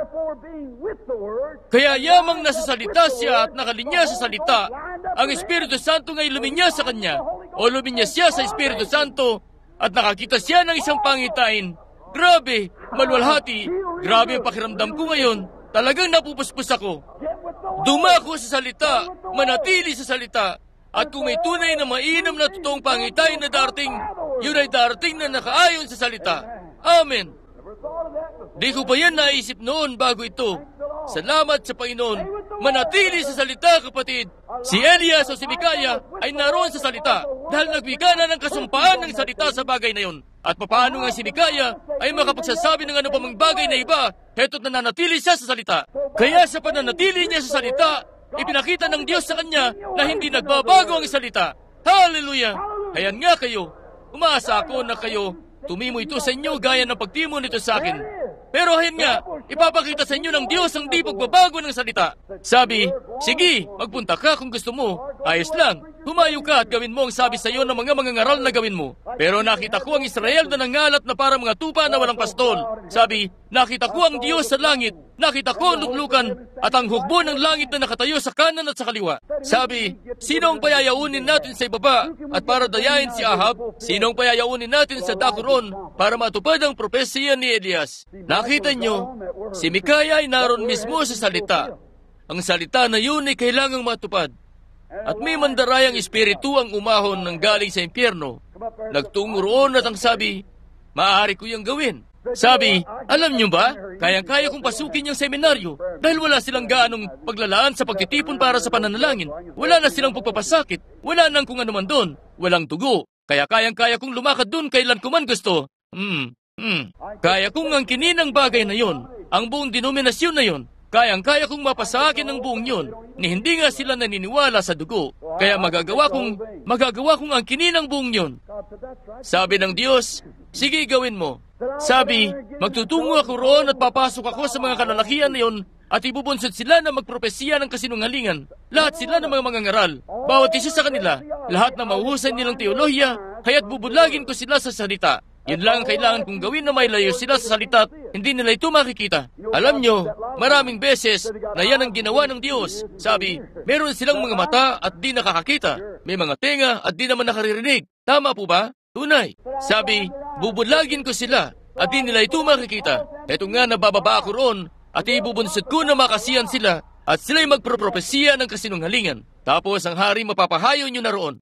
Kaya yamang nasa salita siya at nakalinya sa salita, ang Espiritu Santo ngay luminya sa kanya o luminya siya sa Espiritu Santo at nakakita siya ng isang pangitain. Grabe, maluwalhati, grabe ang pakiramdam ko ngayon. Talagang napupuspos ako. Dumako sa salita, manatili sa salita, at kung may tunay na mainam na totoong pangitain na darating, yun ay darating na nakaayon sa salita. Amen. Di ko pa yan naisip noon bago ito. Salamat sa Panginoon. Manatili sa salita, kapatid. Si Elias o si Mikaya ay naroon sa salita dahil nagbiga na ng kasumpaan ng salita sa bagay na yun. At papaano nga si Mikaya ay makapagsasabi ng ano pa mang bagay na iba, heto't nananatili siya sa salita. Kaya sa pananatili niya sa salita, ipinakita ng Diyos sa kanya na hindi nagbabago ang salita. Hallelujah! Hayan nga kayo. Umaasa ako na kayo tumimo ito sa inyo gaya ng pagtimo nito sa akin. Pero hayan nga, ipapakita sa inyo ng Diyos ang di pagbabago ng salita. Sabi, sige, magpunta ka kung gusto mo. Ayos lang, humayo ka at gawin mo ang sabi sa iyo ng mga mangangaral na gawin mo. Pero nakita ko ang Israel na nangalat na parang mga tupa na walang pastol. Sabi, nakita ko ang Diyos sa langit. Nakita ko ang luklukan at ang hukbo ng langit na nakatayo sa kanan at sa kaliwa. Sabi, sino ang payayaunin natin sa ibaba at para dayain si Ahab? Sino ang payayaunin natin sa dakuron para matupad ang propesiya ni Elias? Nakita nyo, Si Mikaya ay naroon mismo sa salita. Ang salita na yun ay kailangang matupad. At may mandarayang espiritu ang umahon ng galing sa impyerno. Nagtungo roon at ang sabi, maaari ko yung gawin. Sabi, alam niyo ba, kayang-kaya kong pasukin yung seminaryo dahil wala silang gaanong paglalaan sa pagtitipon para sa pananalangin. Wala na silang pagpapasakit. Wala nang kung ano man doon. Walang dugo. Kaya kayang-kaya kong lumakad doon kailan ko man gusto. Kaya kong angkinin ang bagay na yon, ang buong denominasyon na yon. Kayang-kaya kong mapasakin ang buong yon, ni hindi nga sila naniniwala sa dugo. Kaya magagawa kong angkinin ang buong yon. Sabi ng Diyos, sige gawin mo. Sabi, magtutungo ako roon at papasok ako sa mga kalalakihan na yon at ibubunsod sila na magpropesiya ng kasinungalingan. Lahat sila ng mga mangangaral. Bawat isa sa kanila, lahat na mahuhusay nilang teolohiya, kaya't bubulagin ko sila sa salita. Yan lang ang kailangan kong gawin na may layo sila sa salita at hindi nila ito makikita. Alam nyo, maraming beses na yan ang ginawa ng Diyos. Sabi, meron silang mga mata at di nakakakita. May mga tenga at di naman nakaririnig. Tama po ba? Tunay. Sabi, bubulagin ko sila at di nila ito makikita. Eto nga nabababa ako roon at ibubunsod ko na makasiyan sila at sila'y magpropropesiya ng kasinungalingan. Tapos ang hari mapapahayo nyo na roon.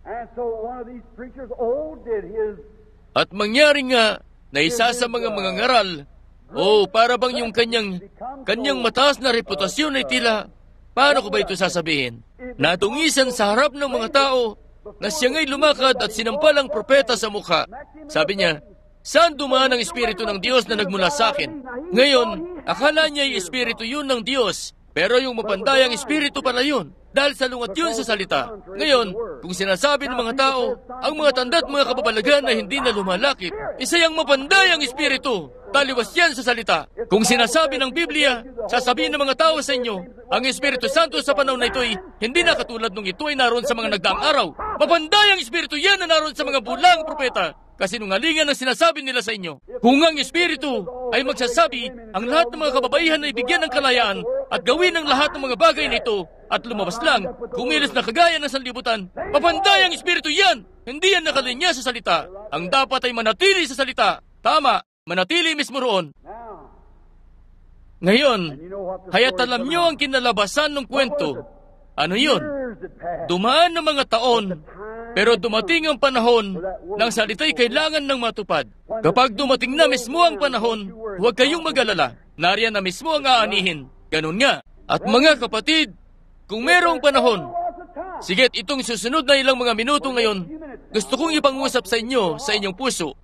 At mangyari nga na isa sa mga mangangaral, para bang yung kanyang mataas na reputasyon ay tila, paano ko ba ito sasabihin? Natungisan sa harap ng mga tao na siya nga'y lumakad at sinampal ang propeta sa mukha. Sabi niya, saan dumaan ang Espiritu ng Diyos na nagmula sa akin? Ngayon, akala niya ay Espiritu yun ng Diyos, pero yung mapandayang Espiritu pala yun. Dahil salungat yun sa salita. Ngayon, kung sinasabi ng mga tao, ang mga tanda at mga kababalagan na hindi na lumalakit, isa yung mapandayang espiritu. Taliwas yan sa salita. Kung sinasabi ng Biblia, sasabihin ng mga tao sa inyo, ang Espiritu Santo sa panahon na ito ay hindi na katulad nung ito ay naroon sa mga nagdaang araw. Mapandayang espiritu yan na naroon sa mga bulang propeta. Kasinungalingan ang sinasabi nila sa inyo. Kung ang Espiritu ay magsasabi, ang lahat ng mga kababaihan ay bigyan ng kalayaan at gawin ang lahat ng mga bagay nito at lumabas lang, kumilos na kagaya ng sanlibutan, mapandayang Espiritu yan! Hindi yan nakalinya sa salita. Ang dapat ay manatili sa salita. Tama, manatili mismo roon. Ngayon, kaya't alam nyo ang kinalabasan ng kwento. Ano yun? Dumaan ng mga taon, pero dumating ang panahon ng salita'y kailangan ng matupad. Kapag dumating na mismo ang panahon, huwag kayong mag-alala. Nariyan na mismo ang aanihin. Ganun nga. At mga kapatid, kung merong panahon, sigit itong susunod na ilang mga minuto ngayon, gusto kong ipangusap sa inyo, sa inyong puso.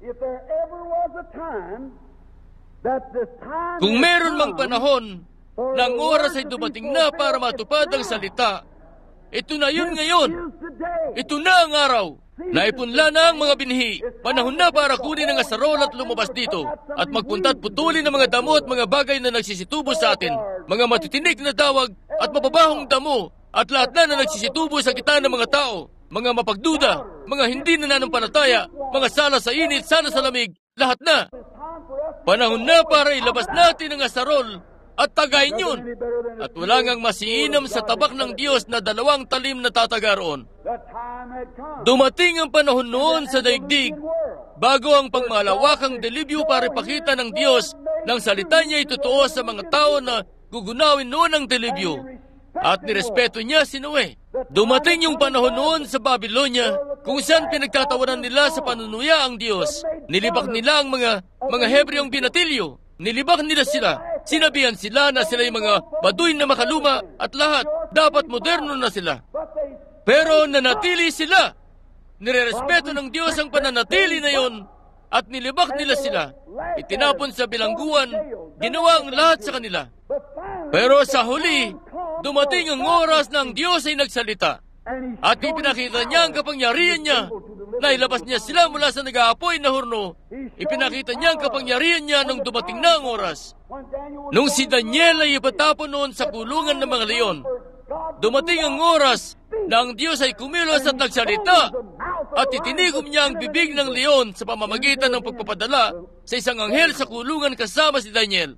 Kung meron mang panahon, ng oras ay dumating na para matupad ang salita, ito na yun ngayon. Ito na ang araw. Naipunla na ang mga binhi. Panahon na para kunin ang asarol at lumabas dito at magpunta at putulin ang mga damo at mga bagay na nagsisitubo sa atin. Mga matitinik na tawag at mababahong damo at lahat na nagsisitubo sa kita ng mga tao. Mga mapagduda, mga hindi nananampalataya, mga sala sa init, sala sa lamig, lahat na. Panahon na para ilabas natin ang asarol at tagayin yun. At wala ngang masiinam sa tabak ng Diyos na 2 talim na tataga roon. Dumating ang panahon noon sa daigdig bago ang pangmalawakang delibyo para ipakita ng Diyos ng salita niya itutuo sa mga tao na gugunawin noon ang delibyo. At nirespeto niya si Noe. Dumating yung panahon noon sa Babylonia kung saan pinagtatawanan nila sa panunuya ang Diyos. Nilibak nila ang mga Hebreong binatilyo. Nilibak nila sila. Sinabihan sila na sila yung mga baduy na makaluma at lahat dapat moderno na sila. Pero nanatili sila. Nirerespeto ng Diyos ang pananatili na yon at nilibak nila sila. Itinapon sa bilangguan, ginawa ang lahat sa kanila. Pero sa huli, dumating ang oras ng Diyos ay nagsalita. At ipinakita niya ang kapangyarihan niya. Nailabas niya sila mula sa nag-aapoy na hurno. Ipinakita niya ang kapangyarihan niya nung dumating na ang oras. Nung si Daniel ay ipatapon noon sa kulungan ng mga leon, dumating ang oras na ang Diyos ay kumilos at nagsalita at itinigom niya ang bibig ng leon sa pamamagitan ng pagpapadala sa isang anghel sa kulungan kasama si Daniel.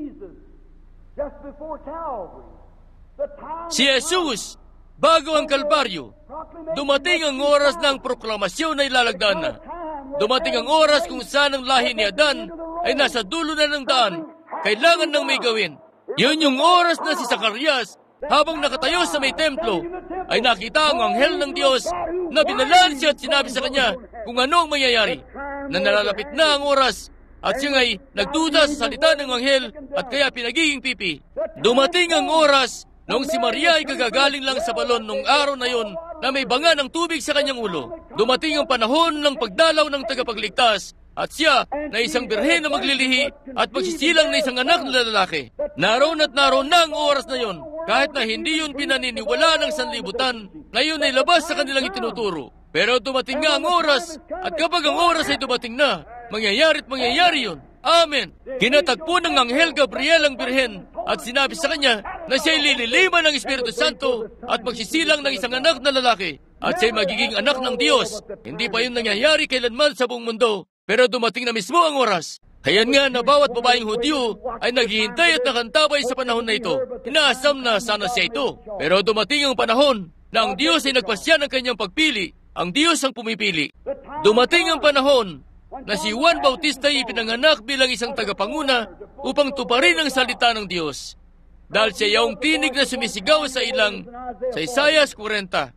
Si Jesus, bago ang Kalbaryo, dumating ang oras ng proklamasyon na ilalagdan na. Dumating ang oras kung saan ang lahi ni Adan ay nasa dulo na ng daan kailangan nang may gawin. Yun yung oras na si Zacarias, habang nakatayo sa may templo, ay nakita ang anghel ng Diyos na binalaan siya at sinabi sa kanya kung ano ang mangyayari, na nalalapit na ang oras at siya ay nagduda sa salita ng anghel at kaya pinagiging pipi. Dumating ang oras noong si Maria ay kagagaling lang sa balon nung araw na yon na may banga ng tubig sa kanyang ulo. Dumating ang panahon ng pagdalaw ng tagapagligtas at siya na isang birhen na maglilihi at magsisilang na isang anak na lalaki. Naroon at naroon na ang oras na yon, kahit na hindi yun pinaniniwala ng sanlibutan, ngayon ay labas sa kanilang itinuturo. Pero dumating nga ang oras, at kapag ang oras ay dumating na, mangyayari at mangyayari yun. Amen. Kinatagpo ng Anghel Gabriel ang birhen at sinabi sa kanya na siya'y lililiman ng Espiritu Santo at magsisilang ng isang anak na lalaki at siya'y magiging anak ng Diyos. Hindi pa yun nangyayari kailanman sa buong mundo, pero dumating na mismo ang oras. Kaya nga na bawat babaeng Hudyo ay naghihintay at nakantabay sa panahon na ito. Inaasam na sana siya ito. Pero dumating ang panahon na ang Diyos ay nagpasya ng kanyang pagpili. Ang Diyos ang pumipili. Dumating ang panahon na si Juan Bautista ay ipinanganak bilang isang tagapanguna upang tuparin ang salita ng Diyos. Dahil siya yung tinig na sumisigaw sa ilang sa Isaiah 40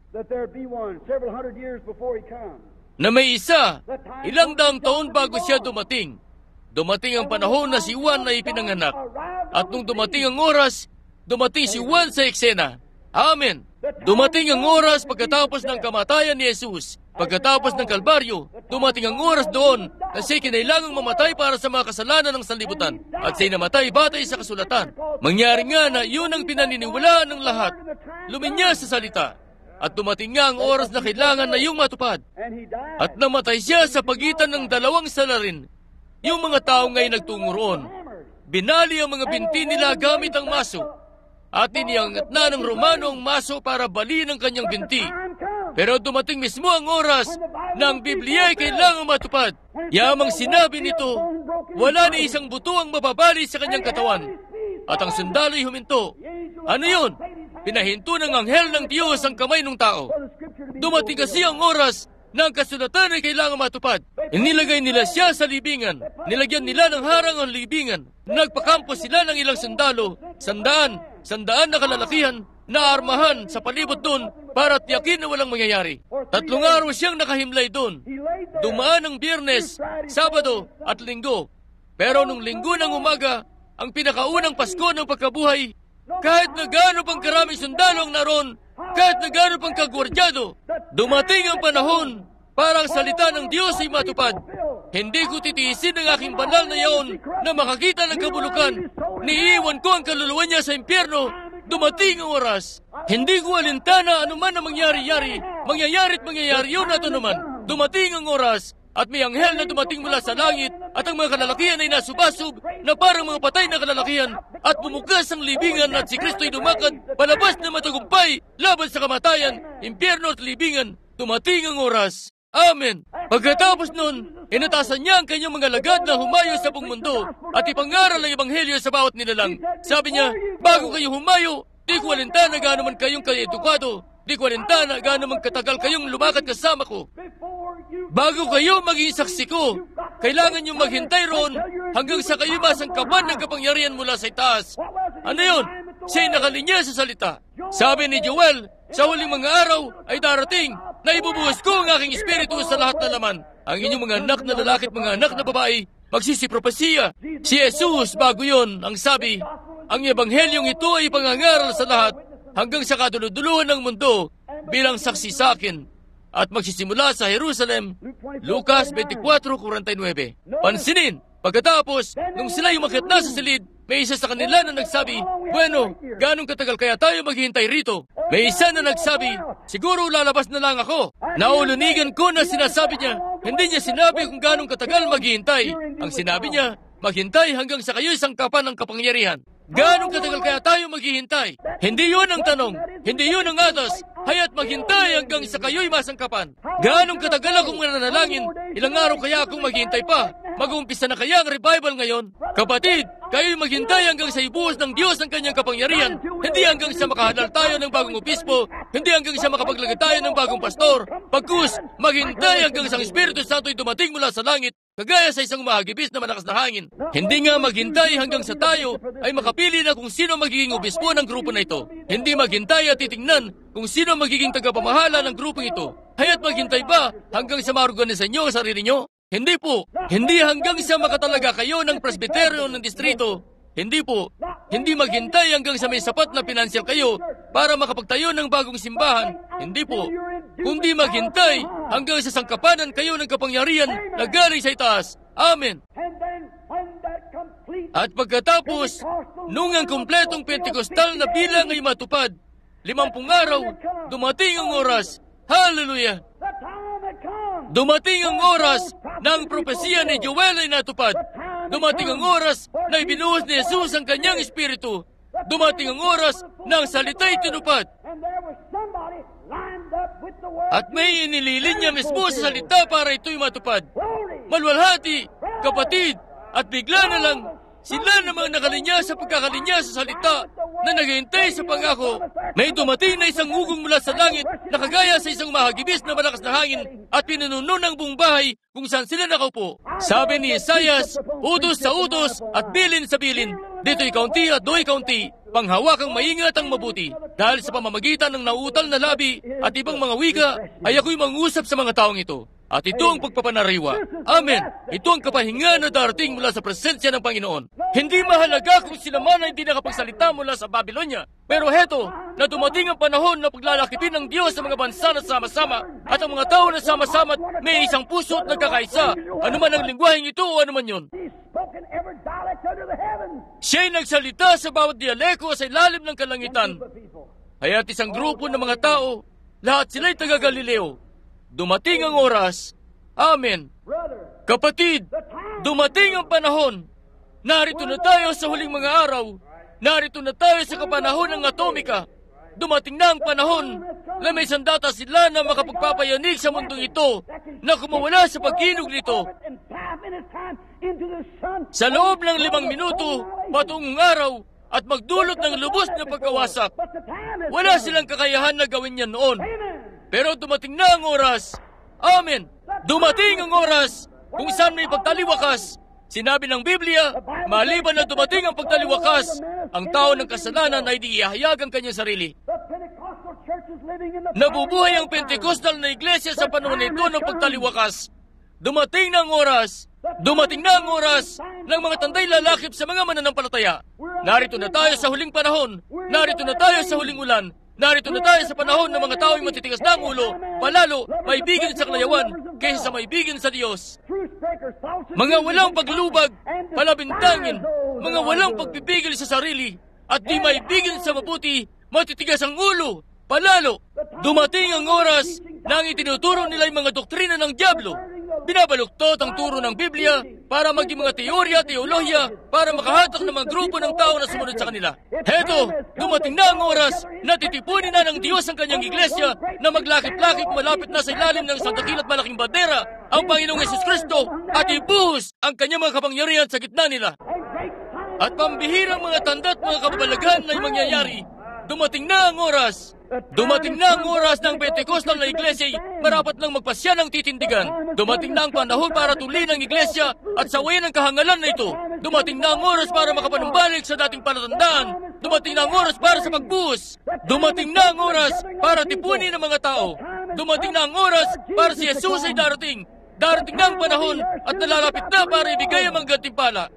na may isa, ilang daang taon bago siya dumating. Dumating ang panahon na si Juan ay ipinanganak. At nung dumating ang oras, dumating si Juan sa eksena. Amen. Dumating ang oras pagkatapos ng kamatayan ni Jesus. Pagkatapos ng Kalbaryo, dumating ang oras doon na siya'y kinailangang mamatay para sa mga kasalanan ng sanlibutan. At siya'y namatay batay sa kasulatan. Mangyari nga na yun ang pinaniniwalaan ng lahat. Luminya sa salita. At dumating nga ang oras na kailangan na yung matupad. At namatay siya sa pagitan ng dalawang salarin. Yung mga tao ngayon nagtungo roon. Binali ang mga binti nila gamit ang maso. At iniangat na ng Romano ang maso para baliin ang kanyang binti. Pero dumating mismo ang oras na ang Biblia ay kailangang matupad. Yamang sinabi nito, wala ni isang buto ang mababali sa kanyang katawan. At ang sundalo'y huminto. Ano yun? Pinahinto ng anghel ng Diyos ang kamay ng tao. Dumating kasi ang oras na ang kasulatan ay kailangan matupad. Inilagay nila siya sa libingan. Nilagyan nila ng harang ang libingan. Nagpakampo sila ng ilang sundalo, sandaan na kalalakihan na armahan sa palibot doon para tiyakin na walang mangyayari. 3 araw siyang nakahimlay doon. Dumaan ang Biyernes, Sabado at Linggo. Pero nung Linggo ng umaga, ang pinakaunang Pasko ng pagkabuhay, kahit na gaano pang karaming sundalo ang naroon, kahit na gaano pang kagwardyado, dumating ang panahon para ang salita ng Diyos ay matupad. Hindi ko titiisin ang aking banal na yaon na makakita ng kabulukan. Niiwan ko ang kaluluwa niya sa impyerno. Dumating ang oras. Hindi ko alintana anuman na mangyari-yari. Mangyayari't mangyayari yun at anuman. Dumating ang oras at may anghel na dumating mula sa langit at ang mga kalalakihan ay nasubasog na parang mga patay na kalalakihan at bumukas ang libingan at si Kristo'y dumakad palabas na matagumpay laban sa kamatayan, impyerno at libingan. Dumating ang oras. Amen. Pagkatapos nun, inatasan niya ang kanyang mga lagad na humayo sa buong mundo at ipangaral ang ebanghelyo sa bawat nilalang. Sabi niya, bago kayo humayo, di ko alintana gaano man kayong kaedukado, di ko alintana gaano man katagal kayong lumakad kasama ko. Bago kayo maging saksi ko, kailangan niyong maghintay roon hanggang sa kayo masangkapan ng kapangyarihan mula sa itaas. Ano yun? Siya'y nakalinya sa salita. Sabi ni Joel, sa huling mga araw ay darating na ibubuhos ko ang aking espiritu sa lahat na laman. Ang inyong mga anak na lalaki at mga anak na babae magsisipropesiya. Si Jesus bago yon ang sabi, ang ebanghelyong ito ay pangangaral sa lahat hanggang sa kaduluduluhan ng mundo bilang saksi sa akin. At magsisimula sa Jerusalem, Lucas 24:49. Pansinin, pagkatapos, nung sila umakyat na sa silid, may isa sa kanila na nagsabi, bueno, ganong katagal kaya tayo maghihintay rito? May isa na nagsabi, siguro lalabas na lang ako. Naulunigan ko na sinasabi niya, hindi niya sinabi kung ganong katagal maghihintay. Ang sinabi niya, maghintay hanggang sa kayo'y sangkapan ng kapangyarihan. Ganong katagal kaya tayo maghihintay? Hindi yun ang tanong, hindi yun ang atas. Haya't maghintay hanggang sa kayo'y masangkapan. Ganong katagal akong mananalangin, ilang araw kaya akong maghihintay pa? Mag-uumpisa na kaya ang revival ngayon? Kapatid, kayo'y maghintay hanggang sa ibuhos ng Diyos ang kanyang kapangyarihan. Hindi hanggang sa makahalal tayo ng bagong obispo, hindi hanggang sa makapaglagay tayo ng bagong pastor. Pagkus, maghintay hanggang sa Espiritu Santo'y dumating mula sa langit. kagaya sa isang mahagibis na malakas na hangin. Hindi nga maghintay hanggang sa tayo ay makapili na kung sino magiging obispo ng grupo na ito. Hindi maghintay at titingnan kung sino magiging tagapamahala ng grupong ito. Haya't maghintay ba hanggang sa maorganisan niyo ang sarili niyo? Hindi po. Hindi hanggang sa makatalaga kayo ng presbiteryo ng distrito. Hindi po. Hindi maghintay hanggang sa may sapat na pinansyal kayo para makapagtayo ng bagong simbahan. Hindi po. Kundi maghintay hanggang sa sangkapanan kayo ng kapangyarihan na galing sa itaas. Amen. At pagkatapos, nung ang kumpletong Pentekostal na bilang ay matupad, 50 araw, dumating ang oras. Hallelujah! Dumating ang oras na ang propesiya ni Joel ay natupad. Dumating ang oras na ibinuhos ni Jesus ang kanyang espiritu. Dumating ang oras na ang salita'y tinupad. At may inililinya mismo sa salita para ito'y matupad. Malwalhati, kapatid, at bigla na lang, sila namang nakalinya sa pagkakalinya sa salita na naghihintay sa pangako. May dumating na isang ugong mula sa langit na kagaya sa isang mahagibis na malakas na hangin at pinununo ng buong bahay kung saan sila nakaupo. Sabi ni Isaias, utos sa utos at bilin sa bilin. Dito'y kaunti at do'y kaunti. Panghawakang maingat ang mabuti. Dahil sa pamamagitan ng nauutal na labi at ibang mga wika, ay ako'y mangusap sa mga taong ito. At ito ang pagpapanariwa. Amen. Ito ang kapahinga na darating mula sa presensya ng Panginoon. Hindi mahalaga kung sila man ay hindi nakapagsalita mula sa Babylonia. Pero heto, na dumating ang panahon na paglalakipin ng Diyos sa mga bansa na sama-sama at ang mga tao na sama-sama may isang puso at nagkakaisa. Ano man ang lingwaheng ito o ano man yun. Siya'y nagsalita sa bawat dialeko sa ilalim ng kalangitan. Haya't isang grupo ng mga tao, lahat sila'y taga-Galileo. Dumating ang oras. Amen. Kapatid, dumating ang panahon. Narito na tayo sa huling mga araw. Narito na tayo sa kapanahon ng atomika. Dumating na ang panahon na may sandata sila na makapagpapayanig sa mundong ito na kumawala sa pagkinog nito. Sa loob ng 5 minuto, patungong araw at magdulot ng lubos na pagkawasak. Wala silang kakayahan na gawin yan noon. Pero dumating na ang oras. Amen. Dumating ang oras kung saan may pagtaliwakas. Sinabi ng Biblia, maliban na dumating ang pagtaliwakas, ang tao ng kasalanan ay di ihahayag ang kanyang sarili. Nabubuhay ang Pentecostal na iglesia sa panahon nito ng pagtaliwakas. Dumating na ang oras. Dumating na ang oras ng mga tanday lalakip sa mga mananampalataya. Narito na tayo sa huling panahon. Narito na tayo sa huling ulan. Narito na tayo sa panahon ng mga tao'y matitigas na ang ulo, palalo, maibigin sa kalayawan, kaysa sa maibigin sa Diyos. Mga walang paglubag, palabintangin, mga walang pagpipigil sa sarili, at di maibigin sa mabuti, matitigas ang ulo, palalo. Dumating ang oras na ang itinuturo nila ay mga doktrina ng Diablo. Binabaluktot ang turo ng Biblia para maging mga teorya, teolohiya, para makahatak ng mga grupo ng tao na sumunod sa kanila. Heto, dumating na ang oras na titipunin na ng Diyos ang kanyang iglesia na maglakit-lakit malapit na sa ilalim ng isang dakila't malaking bandera ang Panginoong Yesus Kristo at ibuhos ang kanyang mga kapangyarihan sa gitna nila. At pambihirang mga tanda at mga kababalaghan na mangyayari. Dumating na ang oras. Dumating na ang oras ng Pentecostal na iglesia marapat nang magpasya ng titindigan. Dumating na ang panahon para tuloy ng iglesia at sawayin ang kahangalan na ito. Dumating na ang oras para makapanumbalik sa dating palatandaan. Dumating na ang oras para sa pagbuhos. Dumating na ang oras para tipunin ang mga tao. Dumating na ang oras para si Jesus ay darating. Darating na ang panahon at nalalapit na para ibigay ang mga gantimpala.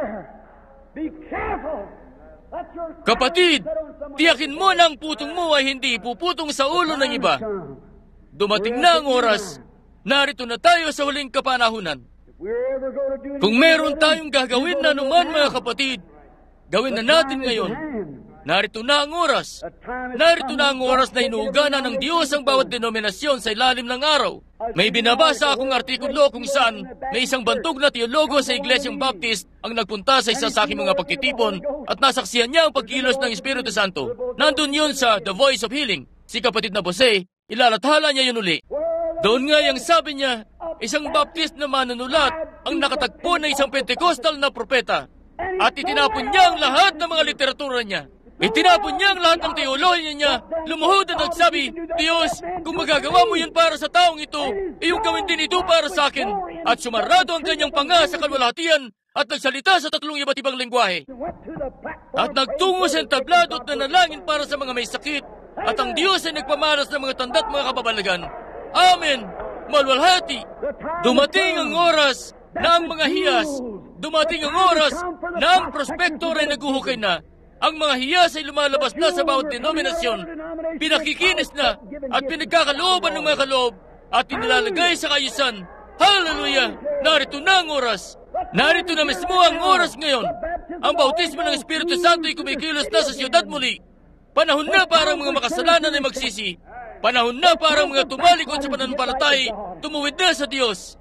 Kapatid, tiyakin mo na ang putong mo ay hindi puputong sa ulo ng iba. Dumating na ang oras. Narito na tayo sa huling kapanahunan. Kung meron tayong gagawin na naman mga kapatid, gawin na natin ngayon. Narito na ang oras. Narito na ang oras na inuugana ng Diyos ang bawat denominasyon sa ilalim ng araw. May binabasa akong artikulo kung saan may isang bantog na teologo sa Iglesyang Baptist ang nagpunta sa isa sa aking mga pagtitipon at nasaksihan niya ang pagkilos ng Espiritu Santo. Nandun yun sa The Voice of Healing. Si kapatid na Jose, ilalathala niya yun uli. Doon nga yung sabi niya, isang Baptist na manunulat ang nakatagpo ng isang Pentecostal na propeta at itinapon niya ang lahat ng mga literatura niya. Itinapon niya ang lahat ng teolohiya niya, lumuhod at nagsabi, Diyos, kung magagawa mo yan para sa taong ito, iyong gawin din ito para sa akin. At sumarado ang kanyang panga sa kalwalhatian at nagsalita sa 3 iba't ibang lengguwahe. At nagtungo sa entablado at nanalangin para sa mga may sakit. At ang Diyos ay nagpamalas ng mga tanda at mga kababalagan. Amen! Malwalhati! Dumating ang oras na ang mga hiyas, dumating ang oras na ang prospektor ay naguhukay na. Ang mga hiyas ay lumalabas na sa bawat denominasyon, pinakikinis na at pinagkakalooban ng mga kaloob at inilalagay sa kayusan. Hallelujah! Narito na ang oras. Narito na mismo ang oras ngayon. Ang bautismo ng Espiritu Santo ay kumikilos na sa siyudad muli. Panahon na para ang mga makasalanan ay magsisi. Panahon na para ang mga tumalikod sa pananampalatay, tumuwid na sa Diyos.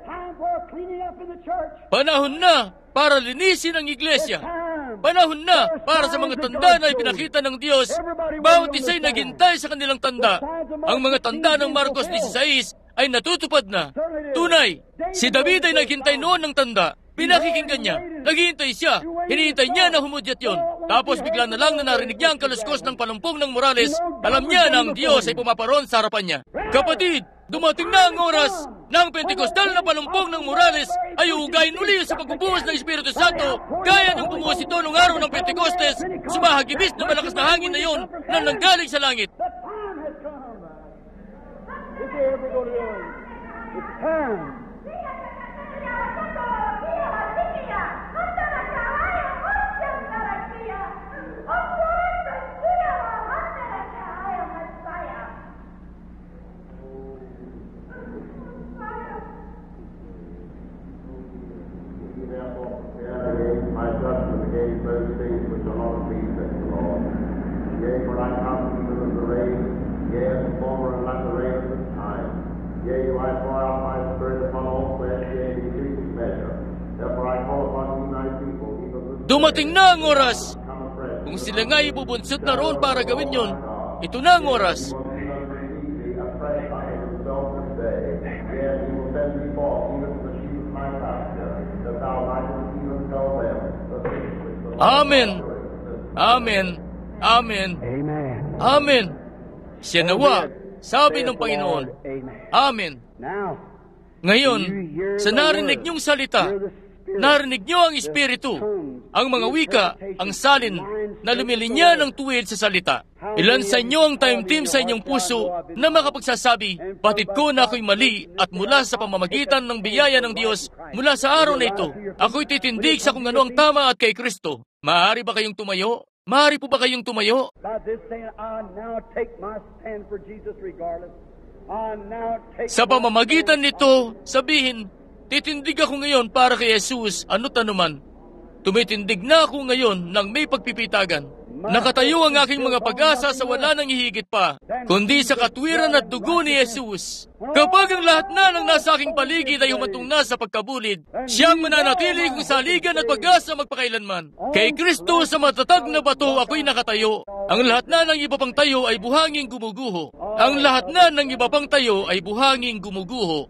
Panahon na para linisin ang iglesia. Panahon na para sa mga tanda na ipinakita ng Diyos. Bawat isa'y naghintay sa kanilang tanda. Ang mga tanda ng Marcos 16 ay natutupad na. Tunay, si David ay naghintay noon ng tanda. Pinakikinggan niya. Naghihintay siya. Hinihintay niya na humudyat yon. Tapos bigla na lang na narinig niya ang kaluskos ng palumpong ng Morales. Alam niya na ang Diyos ay pumaparon sa harapan niya. Kapatid, dumating na ang oras na ang Pentekostal na palumpong ng Morales ay uugayin uli sa pagbubuhos ng Espiritu Santo gaya ng bumuhos ito noong araw ng Pentekostes. Sumahagibis na malakas na hangin na yon na nanggaling sa langit.
It's time.
Dumating na ang oras. Kung sila nga ibubunsot na roon para gawin yon, ito na ang oras. Amen. Amen. Amen. Amen. Siya nawa, sabi ng Panginoon. Amen. Ngayon, sa narinig niyong salita, narinig niyo ang Espiritu, ang mga wika, ang salin, na lumilinya ng tuwid sa salita. Ilan sa inyo ang taimtim sa inyong puso na makapagsasabi, batid ko na ako'y mali at mula sa pamamagitan ng biyaya ng Diyos, mula sa araw na ito, ako'y titindig sa kung ano ang tama at kay Kristo. Maaari ba kayong tumayo? Maaari po ba kayong tumayo? Sa pamamagitan nito, sabihin, titindig ako ngayon para kay Jesus, ano't anuman. Tumitindig na ako ngayon nang may pagpipitagan. Nakatayo ang aking mga pag-asa sa wala nang hihigit pa, kundi sa katwiran at dugo ni Jesus. Kapag ang lahat na ng nasa aking paligid ay humantong na sa pagkabulid, siyang mananatili kong saligan at pag-asa magpakailanman. Kay Kristo sa matatag na bato ako'y nakatayo. Ang lahat na ng iba pang tayo ay buhanging gumuguho. Ang lahat na ng iba pang tayo ay buhanging gumuguho.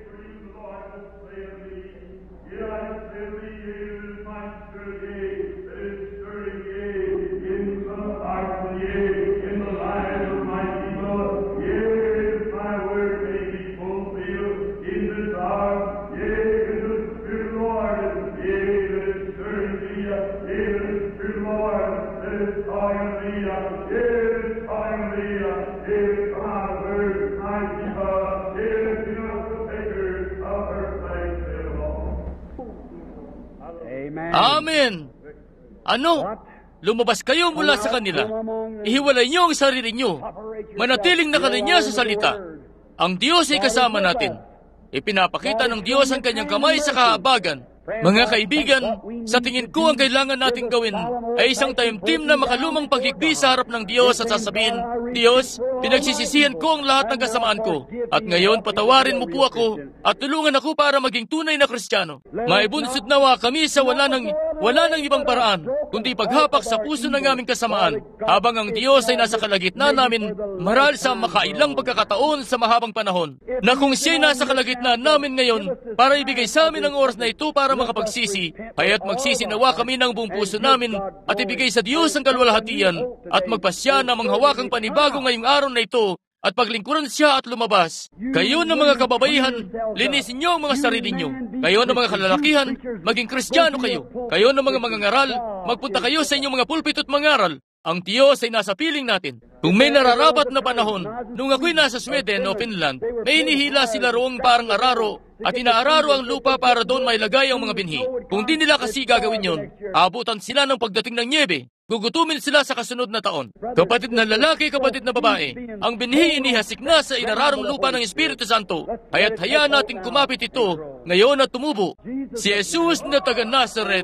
Amen! Ano? Lumabas kayo mula sa kanila. Ihiwalay niyo ang sarili niyo. Manatiling nakalinya sa salita. Ang Diyos ay kasama natin. Ipinapakita ng Diyos ang kanyang kamay sa kahabagan. Mga kaibigan, sa tingin ko ang kailangan nating gawin ay isang taimtim na makalumang paghigbi sa harap ng Diyos at sasabihin, Diyos, pinagsisisihan ko ang lahat ng kasamaan ko. At ngayon, patawarin mo po ako at tulungan ako para maging tunay na Kristiyano. Maibunsod nawa kami sa wala ng wala nang ibang paraan, kundi paghapak sa puso ng aming kasamaan, habang ang Diyos ay nasa kalagitnaan namin, marahil sa makailang pagkakataon sa mahabang panahon, na kung siya'y nasa kalagitnaan namin ngayon, para ibigay sa amin ang oras na ito para makapagsisi, kaya't magsisinawa kami ng buong puso namin, at ibigay sa Diyos ang kalwalhatian, at magpasya na manghawakang panibago ngayong araw na ito, at paglingkuran siya at lumabas. Kayo na mga kababaihan, linisin niyo ang mga sarili niyo. Kayo na mga kalalakihan, maging Kristiyano kayo. Kayo na mga mangangaral, magpunta kayo sa inyong mga pulpit at mangaral. Ang Diyos ay nasa piling natin. Kung may nararapat na panahon, nung ako'y nasa Sweden o Finland, may hinihila sila roong parang araro at inaararo ang lupa para doon mailagay ang mga binhi. Kung di nila kasi gagawin yon, abutan sila ng pagdating ng nyebe. Gugutumin sila sa kasunod na taon. Kapatid na lalaki, kapatid na babae, ang binhi inihasik na sa inararong lupa ng Espiritu Santo. Kaya't hayaan nating kumapit ito ngayon at tumubo. Si Jesus na taga Nazaret,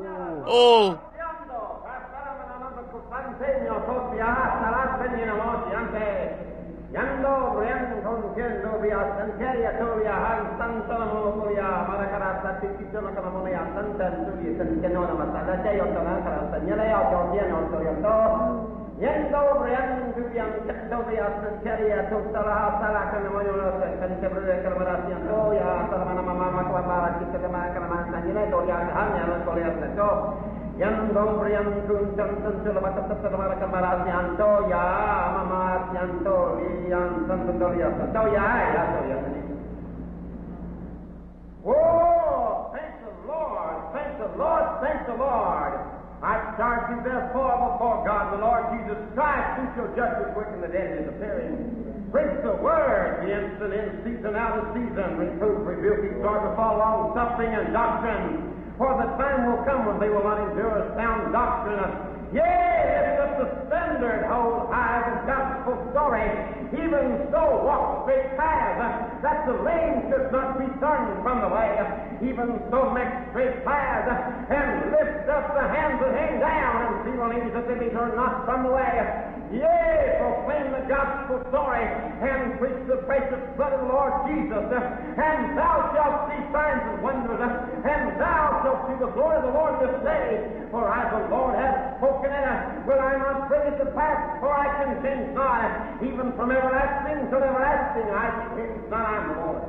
Thank the Lord. I charge you therefore before God, the Lord Jesus Christ, who shall judge the quick and the dead in his appearing. Preach the word, the instant in season, out of season, reprove, rebuke, exhort, with all long suffering and doctrine. For the time will come when they will not endure sound doctrine. Yea, lift up the standard, hold high the gospel story. Even so walk straight paths, that the lame should not be turned from the way. Even so make straight paths, and lift up the hands that hang down, and see the ladies that they be turned not from the way. Yea, proclaim the gospel story, and preach the precious blood of the Lord Jesus, and thou shalt see signs and wonders, and thou shalt see the glory of the Lord this day. For as the Lord hath spoken it, will I not bring it to pass? For I can change not, even from everlasting to everlasting, I change not, I am the Lord.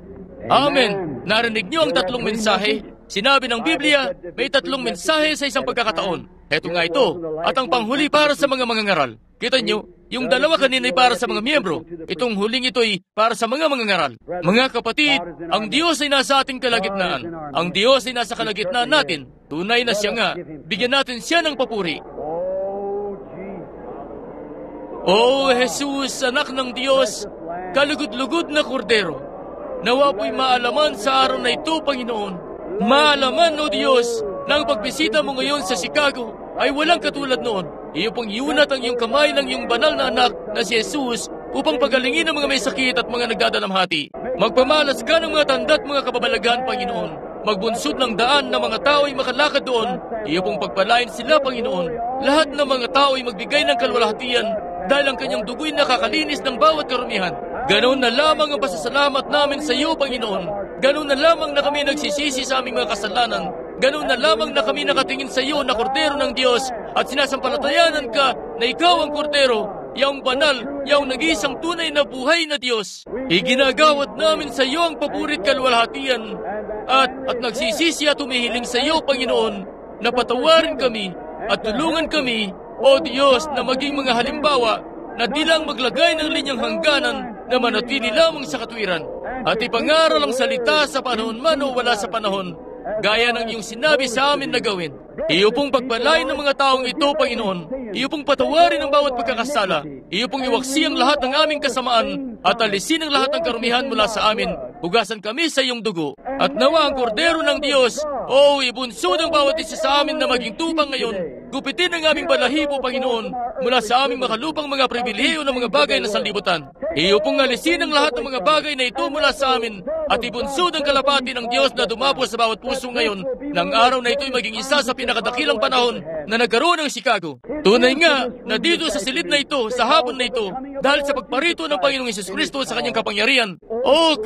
Amen. Narinig niyo ang tatlong mensahe. Sinabi ng Biblia, may tatlong mensahe sa isang pagkakataon. Heto nga ito, at ang panghuli para sa mga mangangaral. Kita niyo, yung dalawa kanina ay para sa mga miyembro. Itong huling ito ay para sa mga mangangaral. Mga kapatid, ang Diyos ay nasa ating kalagitnaan. Ang Diyos ay nasa kalagitnaan natin. Tunay na siya nga. Bigyan natin siya ng papuri. O Jesus, anak ng Diyos, kalugod-lugod na kordero. Nawa po'y maalaman sa araw na ito, Panginoon. Maalaman, O Diyos, na ang pagbisita mo ngayon sa Chicago ay walang katulad noon. Iyo pong iunat ang iyong kamay ng iyong banal na anak na si Jesus upang pagalingin ang mga may sakit at mga nagdadalamhati. Magpamalas ka ng mga tanda at mga kababalaghan, Panginoon. Magbunsod ng daan na mga tao ay makalakad doon. Iyo pong pagpalain sila, Panginoon. Lahat ng mga tao ay magbigay ng kalwalhatian dahil ang kanyang dugo'y nakakalinis ng bawat karumihan. Ganoon na lamang ang pasasalamat namin sa iyo, Panginoon. Ganoon na lamang na kami nagsisisi sa aming mga kasalanan. Ganoon na lamang na kami nakatingin sa iyo na kordero ng Diyos at sinasampalatayanan ka na ikaw ang kordero, yaong banal, yaong nag-iisang tunay na buhay na Diyos. Iginagawad namin sa iyo ang papurit kalwalhatian at nagsisisi at humihiling sa iyo, Panginoon, na patawarin kami at tulungan kami, O Diyos, na maging mga halimbawa na di lang maglagay ng linyang hangganan na manatili lamang sa katwiran at ipangaral ang salita sa panahon man o wala sa panahon, gaya ng iyong sinabi sa amin na gawin. Iyo pong pagpalain ng mga taong ito, Panginoon. Iyo pong patawarin ang bawat pagkakasala. Iyo pong iwaksi ang lahat ng aming kasamaan at alisin ang lahat ng karumihan mula sa amin. Hugasan kami sa iyong dugo. At nawa ang kordero ng Diyos, ibunsod ang bawat isa sa amin na maging tupang ngayon. Gupitin ang aming balahibo, Panginoon, mula sa aming makalupang mga pribilehiyo ng mga bagay na sanlibutan. Iyo pong alisin ang lahat ng mga bagay na ito mula sa amin at ibunsod ang kalapati ng Diyos na dumabo sa bawat puso ngayon ng araw na ito'y maging isa sa pinakadakilang panahon na nagkaroon ng Chicago. Tunay nga na dito sa silid na ito, sa hapon na ito, dahil sa pagparito ng Panginoong Hesus Kristo sa kanyang kapangyarihan. O Kristo,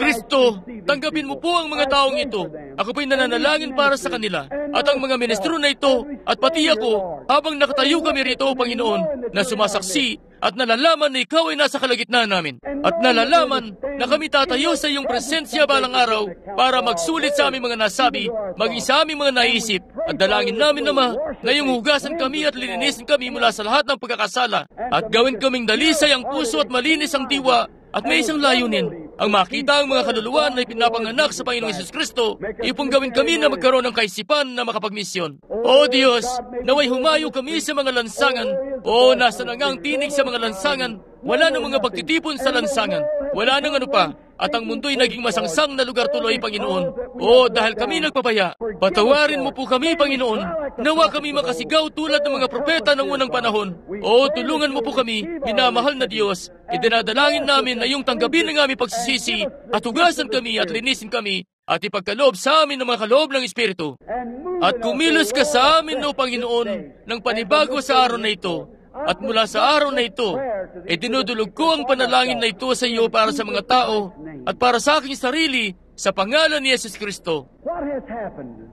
Kristo, tanggapin mo po ang mga taong ito. Ako po'y nananalangin para sa kanila. At ang mga ministro na ito, at pati ako, habang nakatayo kami rito, Panginoon, na sumasaksi at nalalaman na ikaw ay nasa kalagitnaan namin. At nalalaman na kami tatayo sa iyong presensya balang araw para magsulit sa aming mga nasabi, maging sa aming mga naisip, at dalangin namin, Ama, na iyong hugasan kami at linisin kami mula sa lahat ng pagkakasala at gawin kaming dalisay ang puso at malinis ang diwa at may isang layunin, ang makita ang mga kaluluwa na ipinapanganak sa Panginoong Hesus Kristo, ipong gawin kami na magkaroon ng kaisipan na makapagmisyon. O Diyos, naway humayo kami sa mga lansangan. O nasa na nga ang tinig sa mga lansangan, wala nang mga pagtitipon sa lansangan, wala nang ano pa, at ang mundo'y naging masangsang na lugar tuloy, Panginoon. O dahil kami nagpapaya, patawarin mo po kami, Panginoon. Nawa kami makasigaw tulad ng mga propeta ng unang panahon. O tulungan mo po kami, minamahal na Diyos. Idinadalangin namin na iyong tanggapin ang aming pagsisisi at hugasan kami at linisin kami at ipagkaloob sa amin ng mga kaloob ng Espiritu. At kumilos ka sa amin, O Panginoon, ng panibago sa araw na ito. At mula sa araw na ito, dinudulog ko ang panalangin na ito sa iyo para sa mga tao at para sa aking sarili sa pangalan ni Yesus Kristo.
What has happened?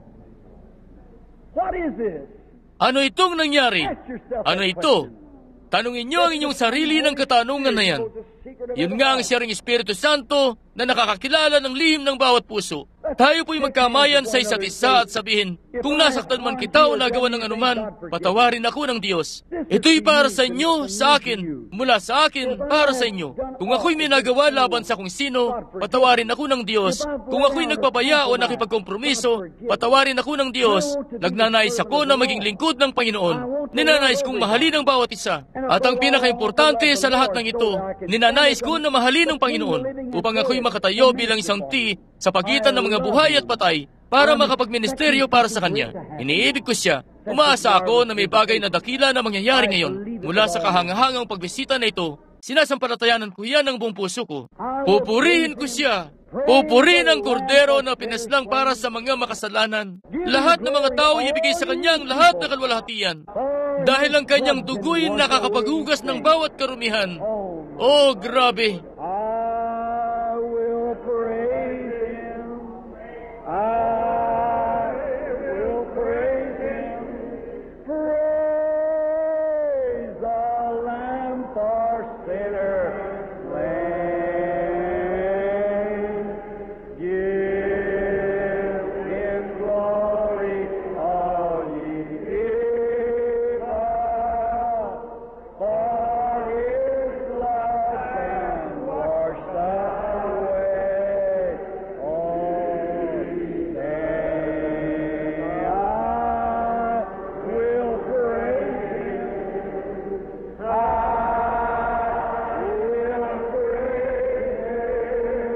What is this?
Ano itong nangyari? Ano ito? Tanungin niyo ang inyong sarili ng katanungan na yan. Yun nga ang siya ring Espiritu Santo na nakakakilala ng lihim ng bawat puso. Tayo po'y magkamayan sa isa't isa at sabihin, kung nasaktan man kita o nagawa ng anuman, patawarin ako ng Diyos. Ito'y para sa inyo, sa akin, mula sa akin, para sa inyo. Kung ako'y may nagawa laban sa kung sino, patawarin ako ng Diyos. Kung ako'y nagpapaya o nakipagkompromiso, patawarin ako ng Diyos. Nagnanais ako na maging lingkod ng Panginoon. Ninanais kong mahalin ang bawat isa. At ang pinaka-importante sa lahat ng ito, ninanais ko na mahalin ng Panginoon upang ako'y makatayo bilang isang sa pagitan ng mga buhay at patay para makapagministeryo para sa Kanya. Iniibig ko siya. Umaasa ako na may bagay na dakila na mangyayari ngayon. Mula sa kahangahangang pagbisita na ito, sinasampalatayanan ko yan ng buong puso ko. Pupurihin ko siya. Pupurihin ang kordero na pinaslang para sa mga makasalanan. Lahat ng mga tao ibigay sa Kanya ang lahat na kalwalhatian. Dahil ang Kanyang dugoy nakakapaghugas ng bawat karumihan. Oh, grabe!
I will praise Him. I will praise Him. Praise the Lamb for sinners slain. Give Him glory, all ye people, for His blood can wash away all sin. I will praise Him. I will praise Him.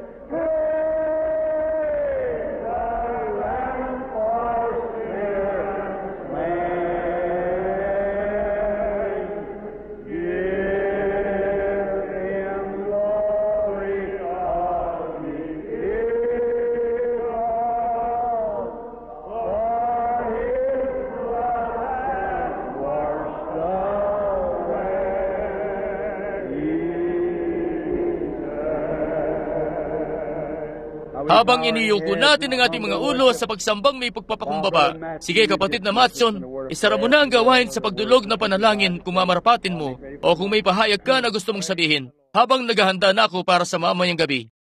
Praise the Lamb for sinners slain. Give Him glory, all ye people, for His blood hath washed away
Habang iniyuko natin ang ating mga ulo sa pagsambang may pagpapakumbaba, sige kapatid na Matson, isara mo na ang gawain sa pagdulog na panalangin kung mamarapatin mo o kung may pahayag ka na gusto mong sabihin habang naghahanda na ako para sa mamayang gabi.